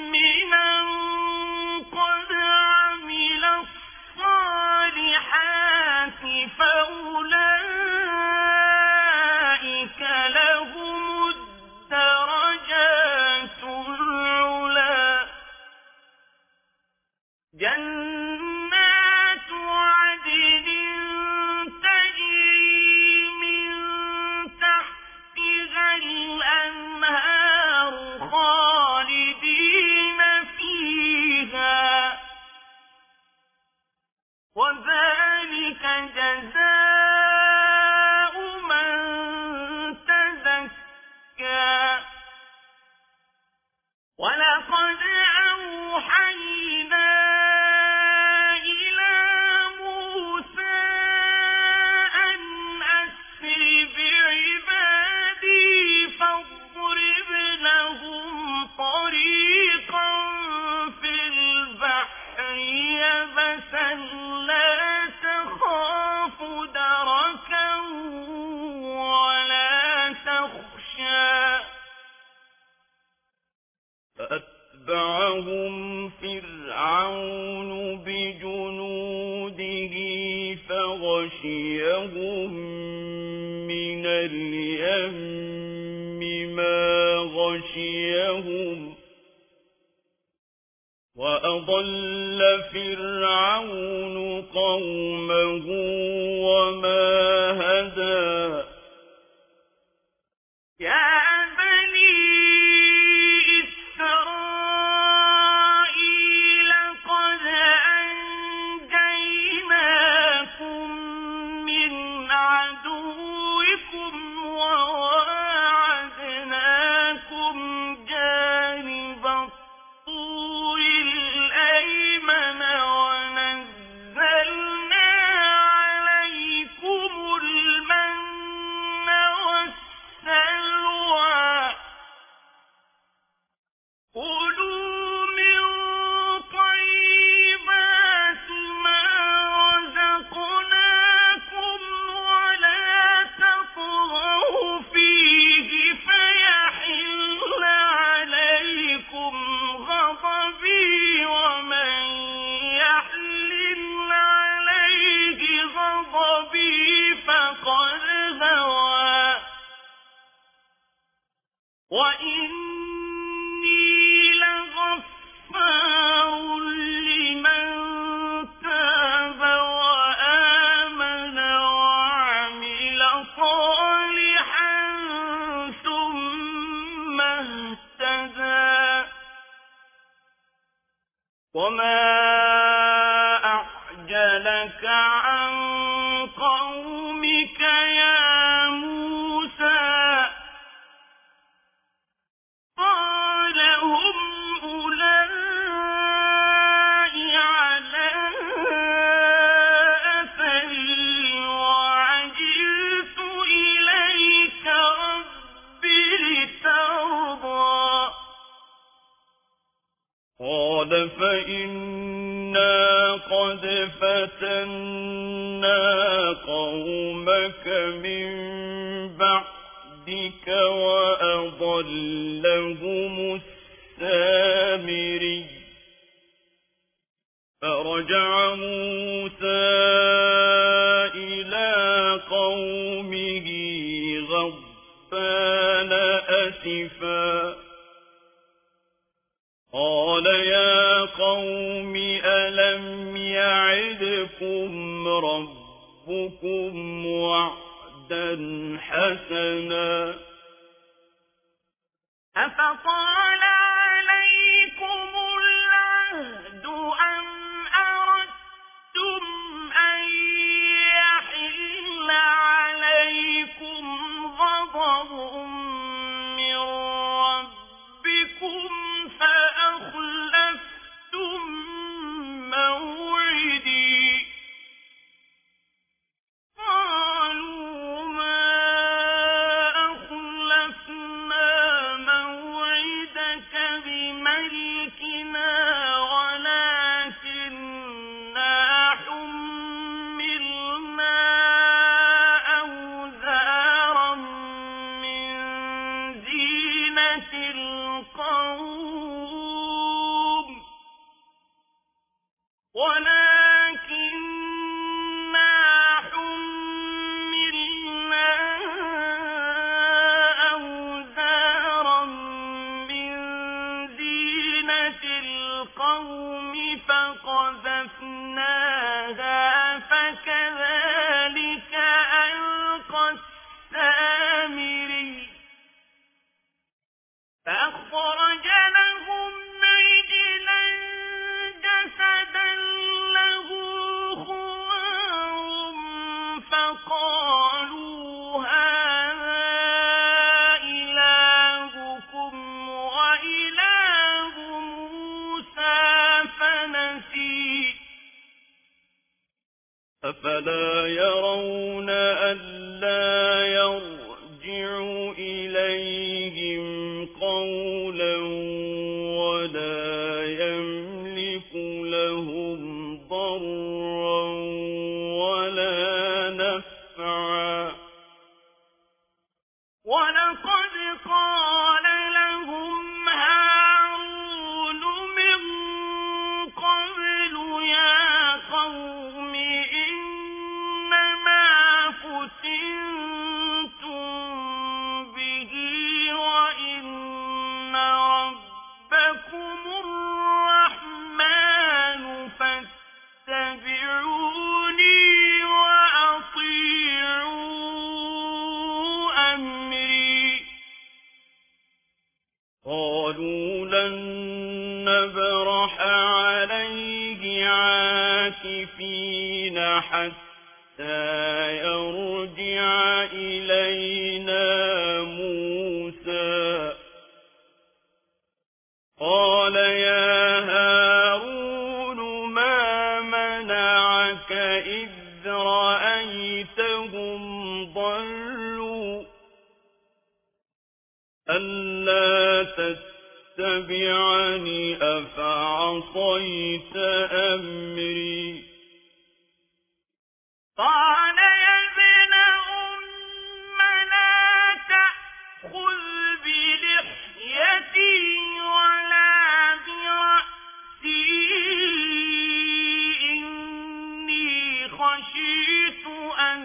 غشيهم من اليم ما غشيهم وأضل فرعون قومه وما هدى يا بني إسرائيل قد أنجيناكم من عدوكم وواعدناكم جانب الطور الأيمن ونزلنا عليكم المن والسلوى كلوا من طيبات ما رزقناكم ولا تطغوا فيه فيحل عليكم غضبي ومن يحلل عليه غضبي فقد هوى وإني لغفار لمن تاب وآمن وعمل صالحا ثم اهتدى وما أعجلك عن قومك يا موسى قال هم أولئك على أثري وعجلت إليك رب لترضى قال فإنا قد فتنا قومك من بعدك وأضلهم السامري فرجع موسى إلى قومه غضبان أسفا قال يا قوم ألم يعدكم ربكم وعدا حسنا أفطال عليكم العهد أم أردتم أن يحل عليكم غضب من ربكم فأخلفتم موعدي قالوا ما أخلفنا موعدك بملكنا ولكننا حملنا أوزارا من زينة القوم ولكننا حملنا أوزارا من زينة القوم فقذفناها فكذلك ألقى السامري فأخرج لهم عجلا جسدا له خوار فقالوا هذا إلهكم وإله موسى فنسي أفلا يرون ألا يرجع إليهم قولا ولا يملك لهم ضرا ولا نفعا ولقد قال لهم هارون من قبل يا قوم إنما عاكفين حتى يرجع إلينا موسى قال يا هارون ما منعك إذ رأيتهم ضلوا ألا تتبعني أفعصيت أمري قال يا ابن أم لا تأخذ بلحيتي ولا برأسي إني خشيت أن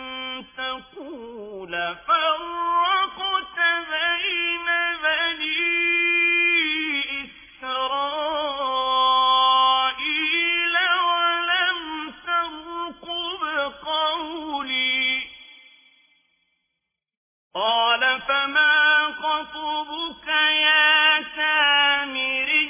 تقول فرقت بين بني إسرائيل ولم ترقب قولي قال فما خطبك يا سامري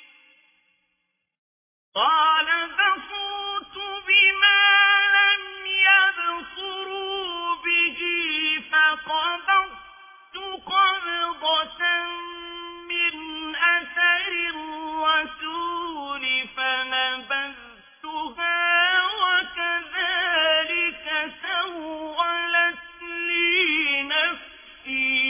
قال بصرت بما لم يبصروا به فقبضت قبضة من أثر الرسول فنبذتها وكذلك سولت لي نفسي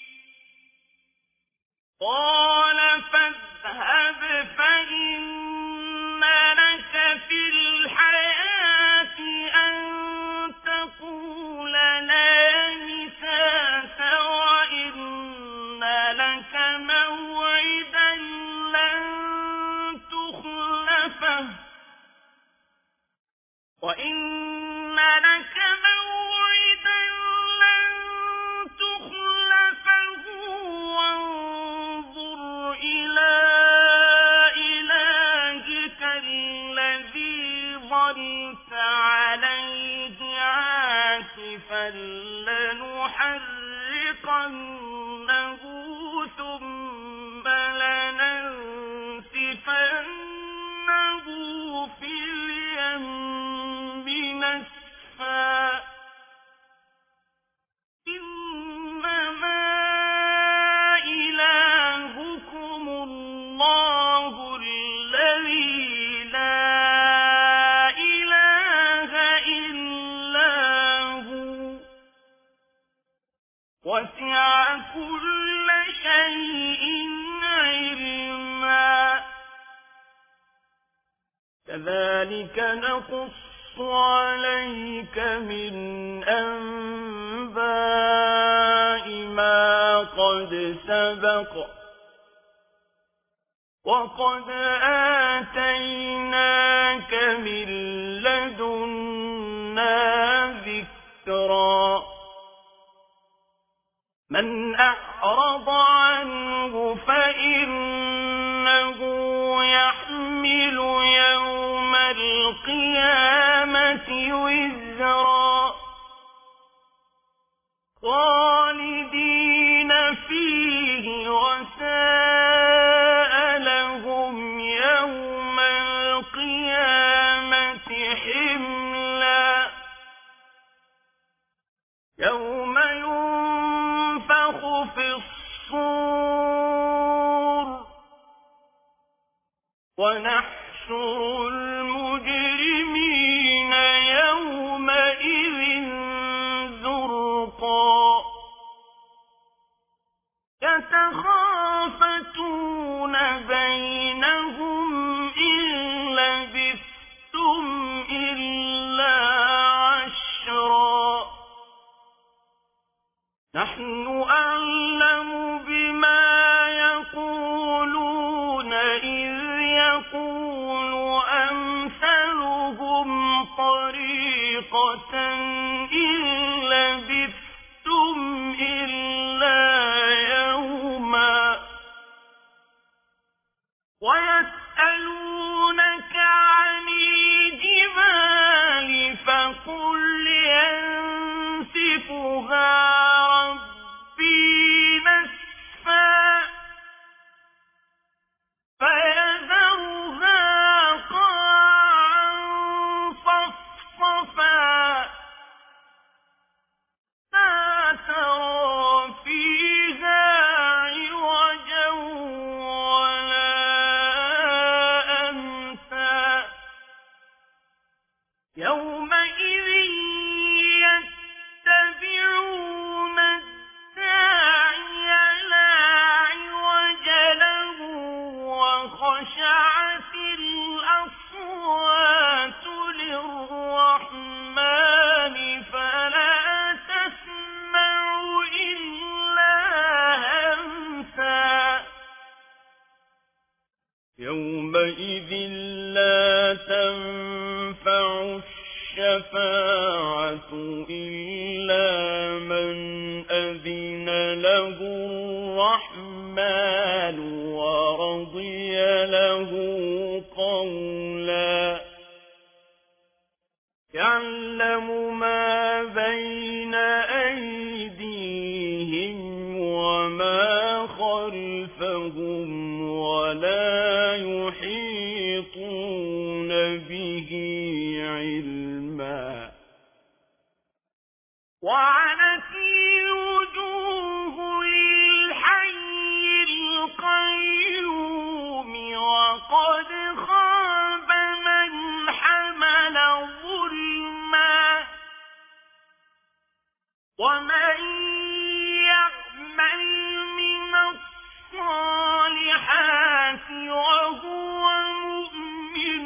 قال فاذهب فإن لك في الحياة أن تقول لا مساس وإن لك موعدا لن تخلفه وإن لك موعدا لن تخلفه وانظر إلى إلهك الذي ظلت عليه عاكفا لنحرقنه ثم لننسفنه في اليم نسفا إنما إلهكم الله الذي لا إله إلا هو وسع كل شيء علما كذلك نقص عليك من أنباء ما قد سبق وقد آتيناك من لدنا ذكرا من أعرض عنه فإنه يحمل يوم القيامة وزرا خالدين فيه وساء لهم يوم القيامة حملا يوم ينفخ في الصور ونحشر المجرمين يومئذ زرقا يتخافتون بينهم إن لبثتم إلا عشرا نحن أعلم بما يقولون إذ يقول أمثلهم طريقة إن لبثتم إلا يوما ويسألونك عن الجبال فقل ينسفها ربي نسفا فيذرها قاعا يومئذ يتبعون الداعي لا عوج له وخشعت الأصوات للرحمن فلا تسمع إلا همسا يومئذ لا تنفع الشفاعة إلا من أذن له الرحمن ورضي له قولا يعلم ما بين أيديهم وما خلفهم ولا يحيطون به علما وعنت الوجوه للحي القيوم وقد خاب من حمل ظلما ومن يعمل من الصالحات وهو مؤمن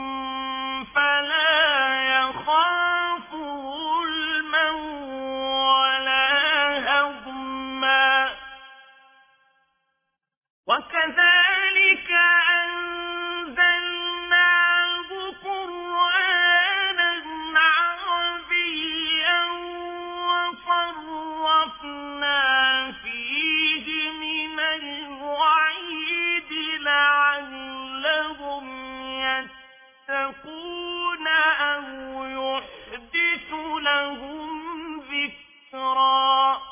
فلا يخاف ظلما ولا هضما وكذلك أنزلناه قرآنا عربيا وصرفنا فيه من الوعيد لعلهم يتقون أو يحدث لهم ذكرا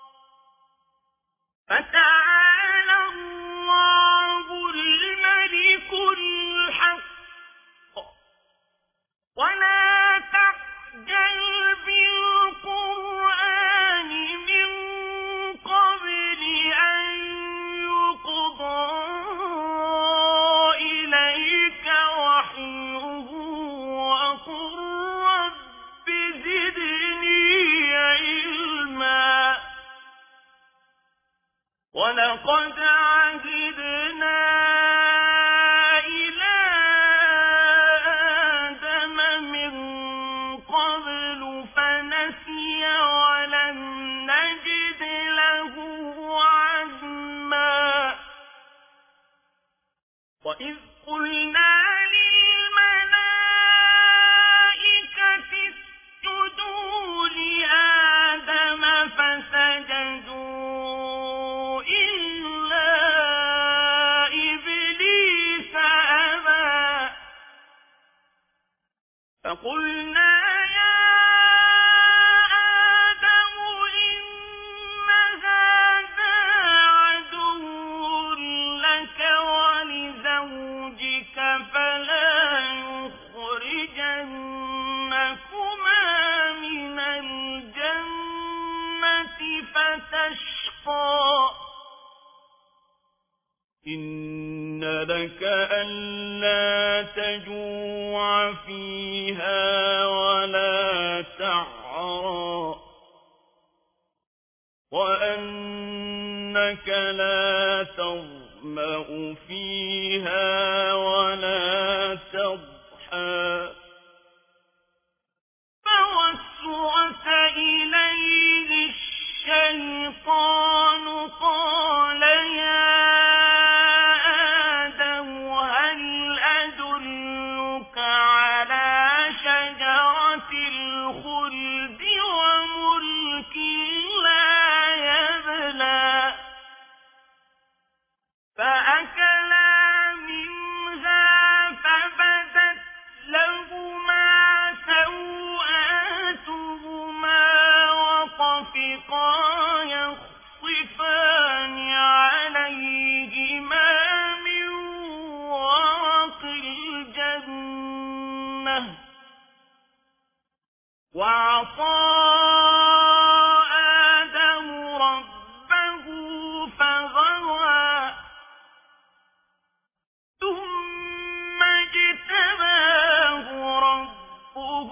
فتعالى الله الملك الحق ولا تعجل بالقرآن من قبل أن يقضى إليك وحيه وقل رب زدني علما ولقد عهدنا إلى آدم من قبل فنسي ولم نجد له عزما وإذ قلنا للملائكة اسجدوا لآدم فسجدوا إلا إبليس أبى فقلنا يا آدم إن هذا عدو لك ولزوجك فلا يخرجنكما من الجنة فتشقى إن لك ألا تجوع فيها ولا تعرى وأنك لا تظمأ فيها ولا تضحى فوسوس إليه الشيطان قال يا آدم هل أدلك على شجرة الخلد وملك لا يبلى فأكلا منها فبدت لهما سوآتهما وطفقا يخصفان عليهما من ورق الجنة وعصى آدم ربه فغوى ثم اجتباه ربه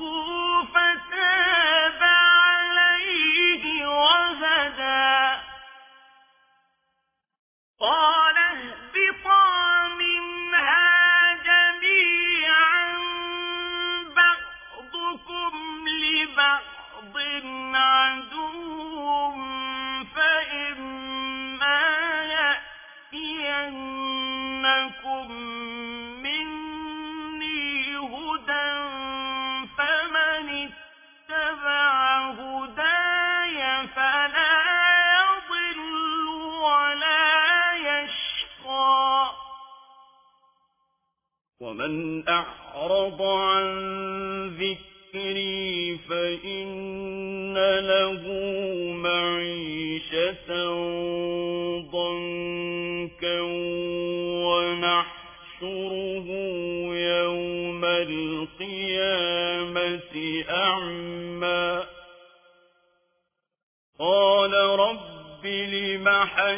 عدو فإما يأتينكم مني هدى فمن اتبع هداي فلا يضل ولا يشقى ومن أعرض عن ذكري فإن له معيشة ضنكا ونحشره يوم القيامة أعمى قال رب لم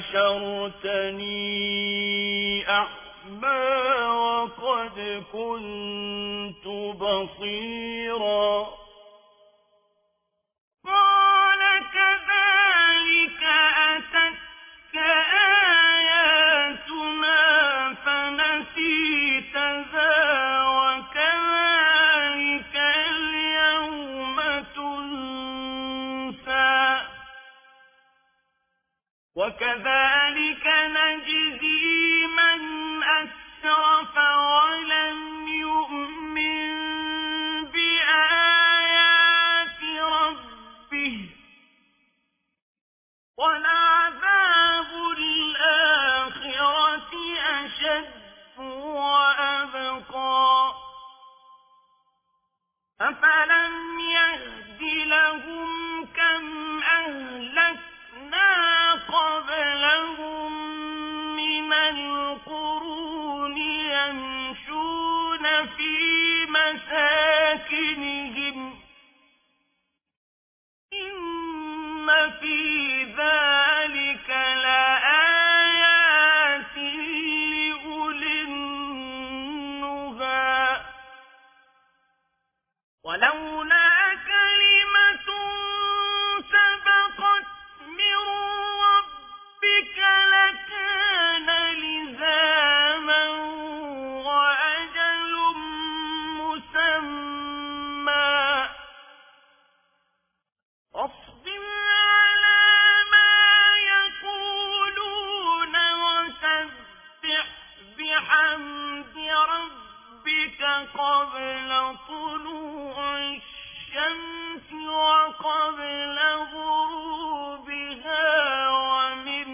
حشرتني أعمى وقد كنت بصيرا قال كذلك أتتك آياتنا فنسيتها وكذلك اليوم تنسى وكذلك نجزي من أسرف ولم يؤمن بآيات ربه ولعذاب الآخرة أشد وأبقى أفلم يهد لهم كم أهلكنا قبلهم من القرون يمشون في مساكنهم إن في ذلك لآيات لأولي النهى ولولا كلمة سبقت من ربك لكان لزاما وأجل مسمى واصبر على ما يقولون وسبح بحمد ربك قبل طلوع الشمس وقبل غروبها ومن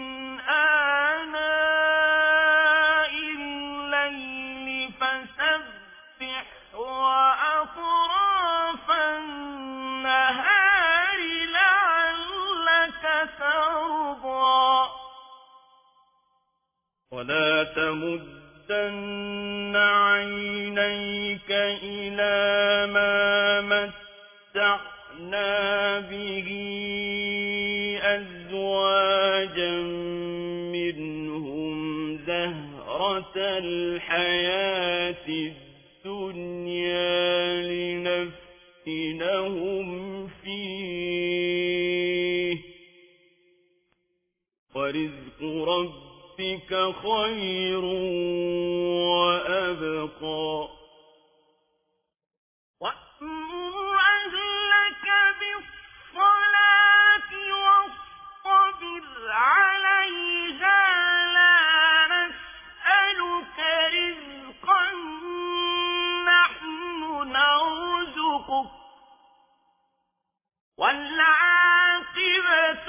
آناء الليل فسبح وأطراف النهار لعلك ترضى ولا تمدن عينيك إلى ما متعنا به أزواجا منهم زهرة الحياة الدنيا لنفتنهم فيه ورزق ربك خير وأبقى وأمر أهلك بالصلاة واصطبر عليها لا نسألك رزقا نحن نرزقك والعاقبة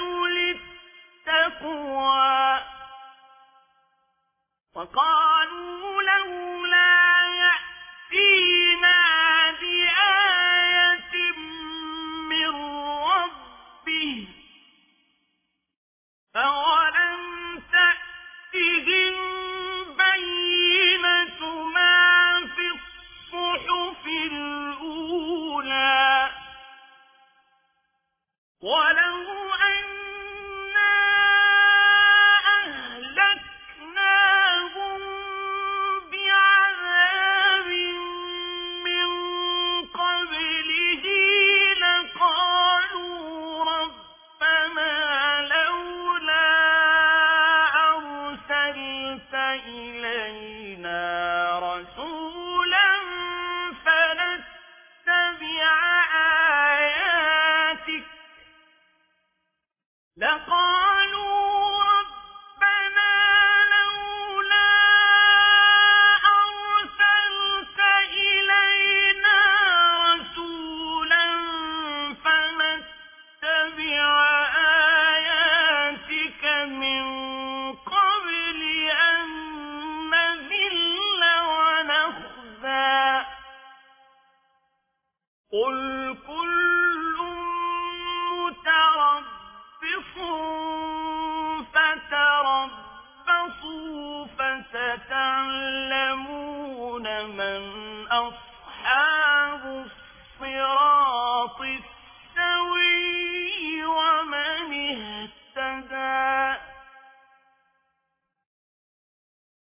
للتقوى وقالوا لولا يأتينا بآية من ربه أولم تأتهم بينة ما في الصحف الأولى ولو أنا أهلكناهم قالوا ربنا لولا أرسلت إلينا رسولا فنتبع آياتك من قبل أن نذل ونخزى قل كل متربص فتربصوا فستعلمون من أصدق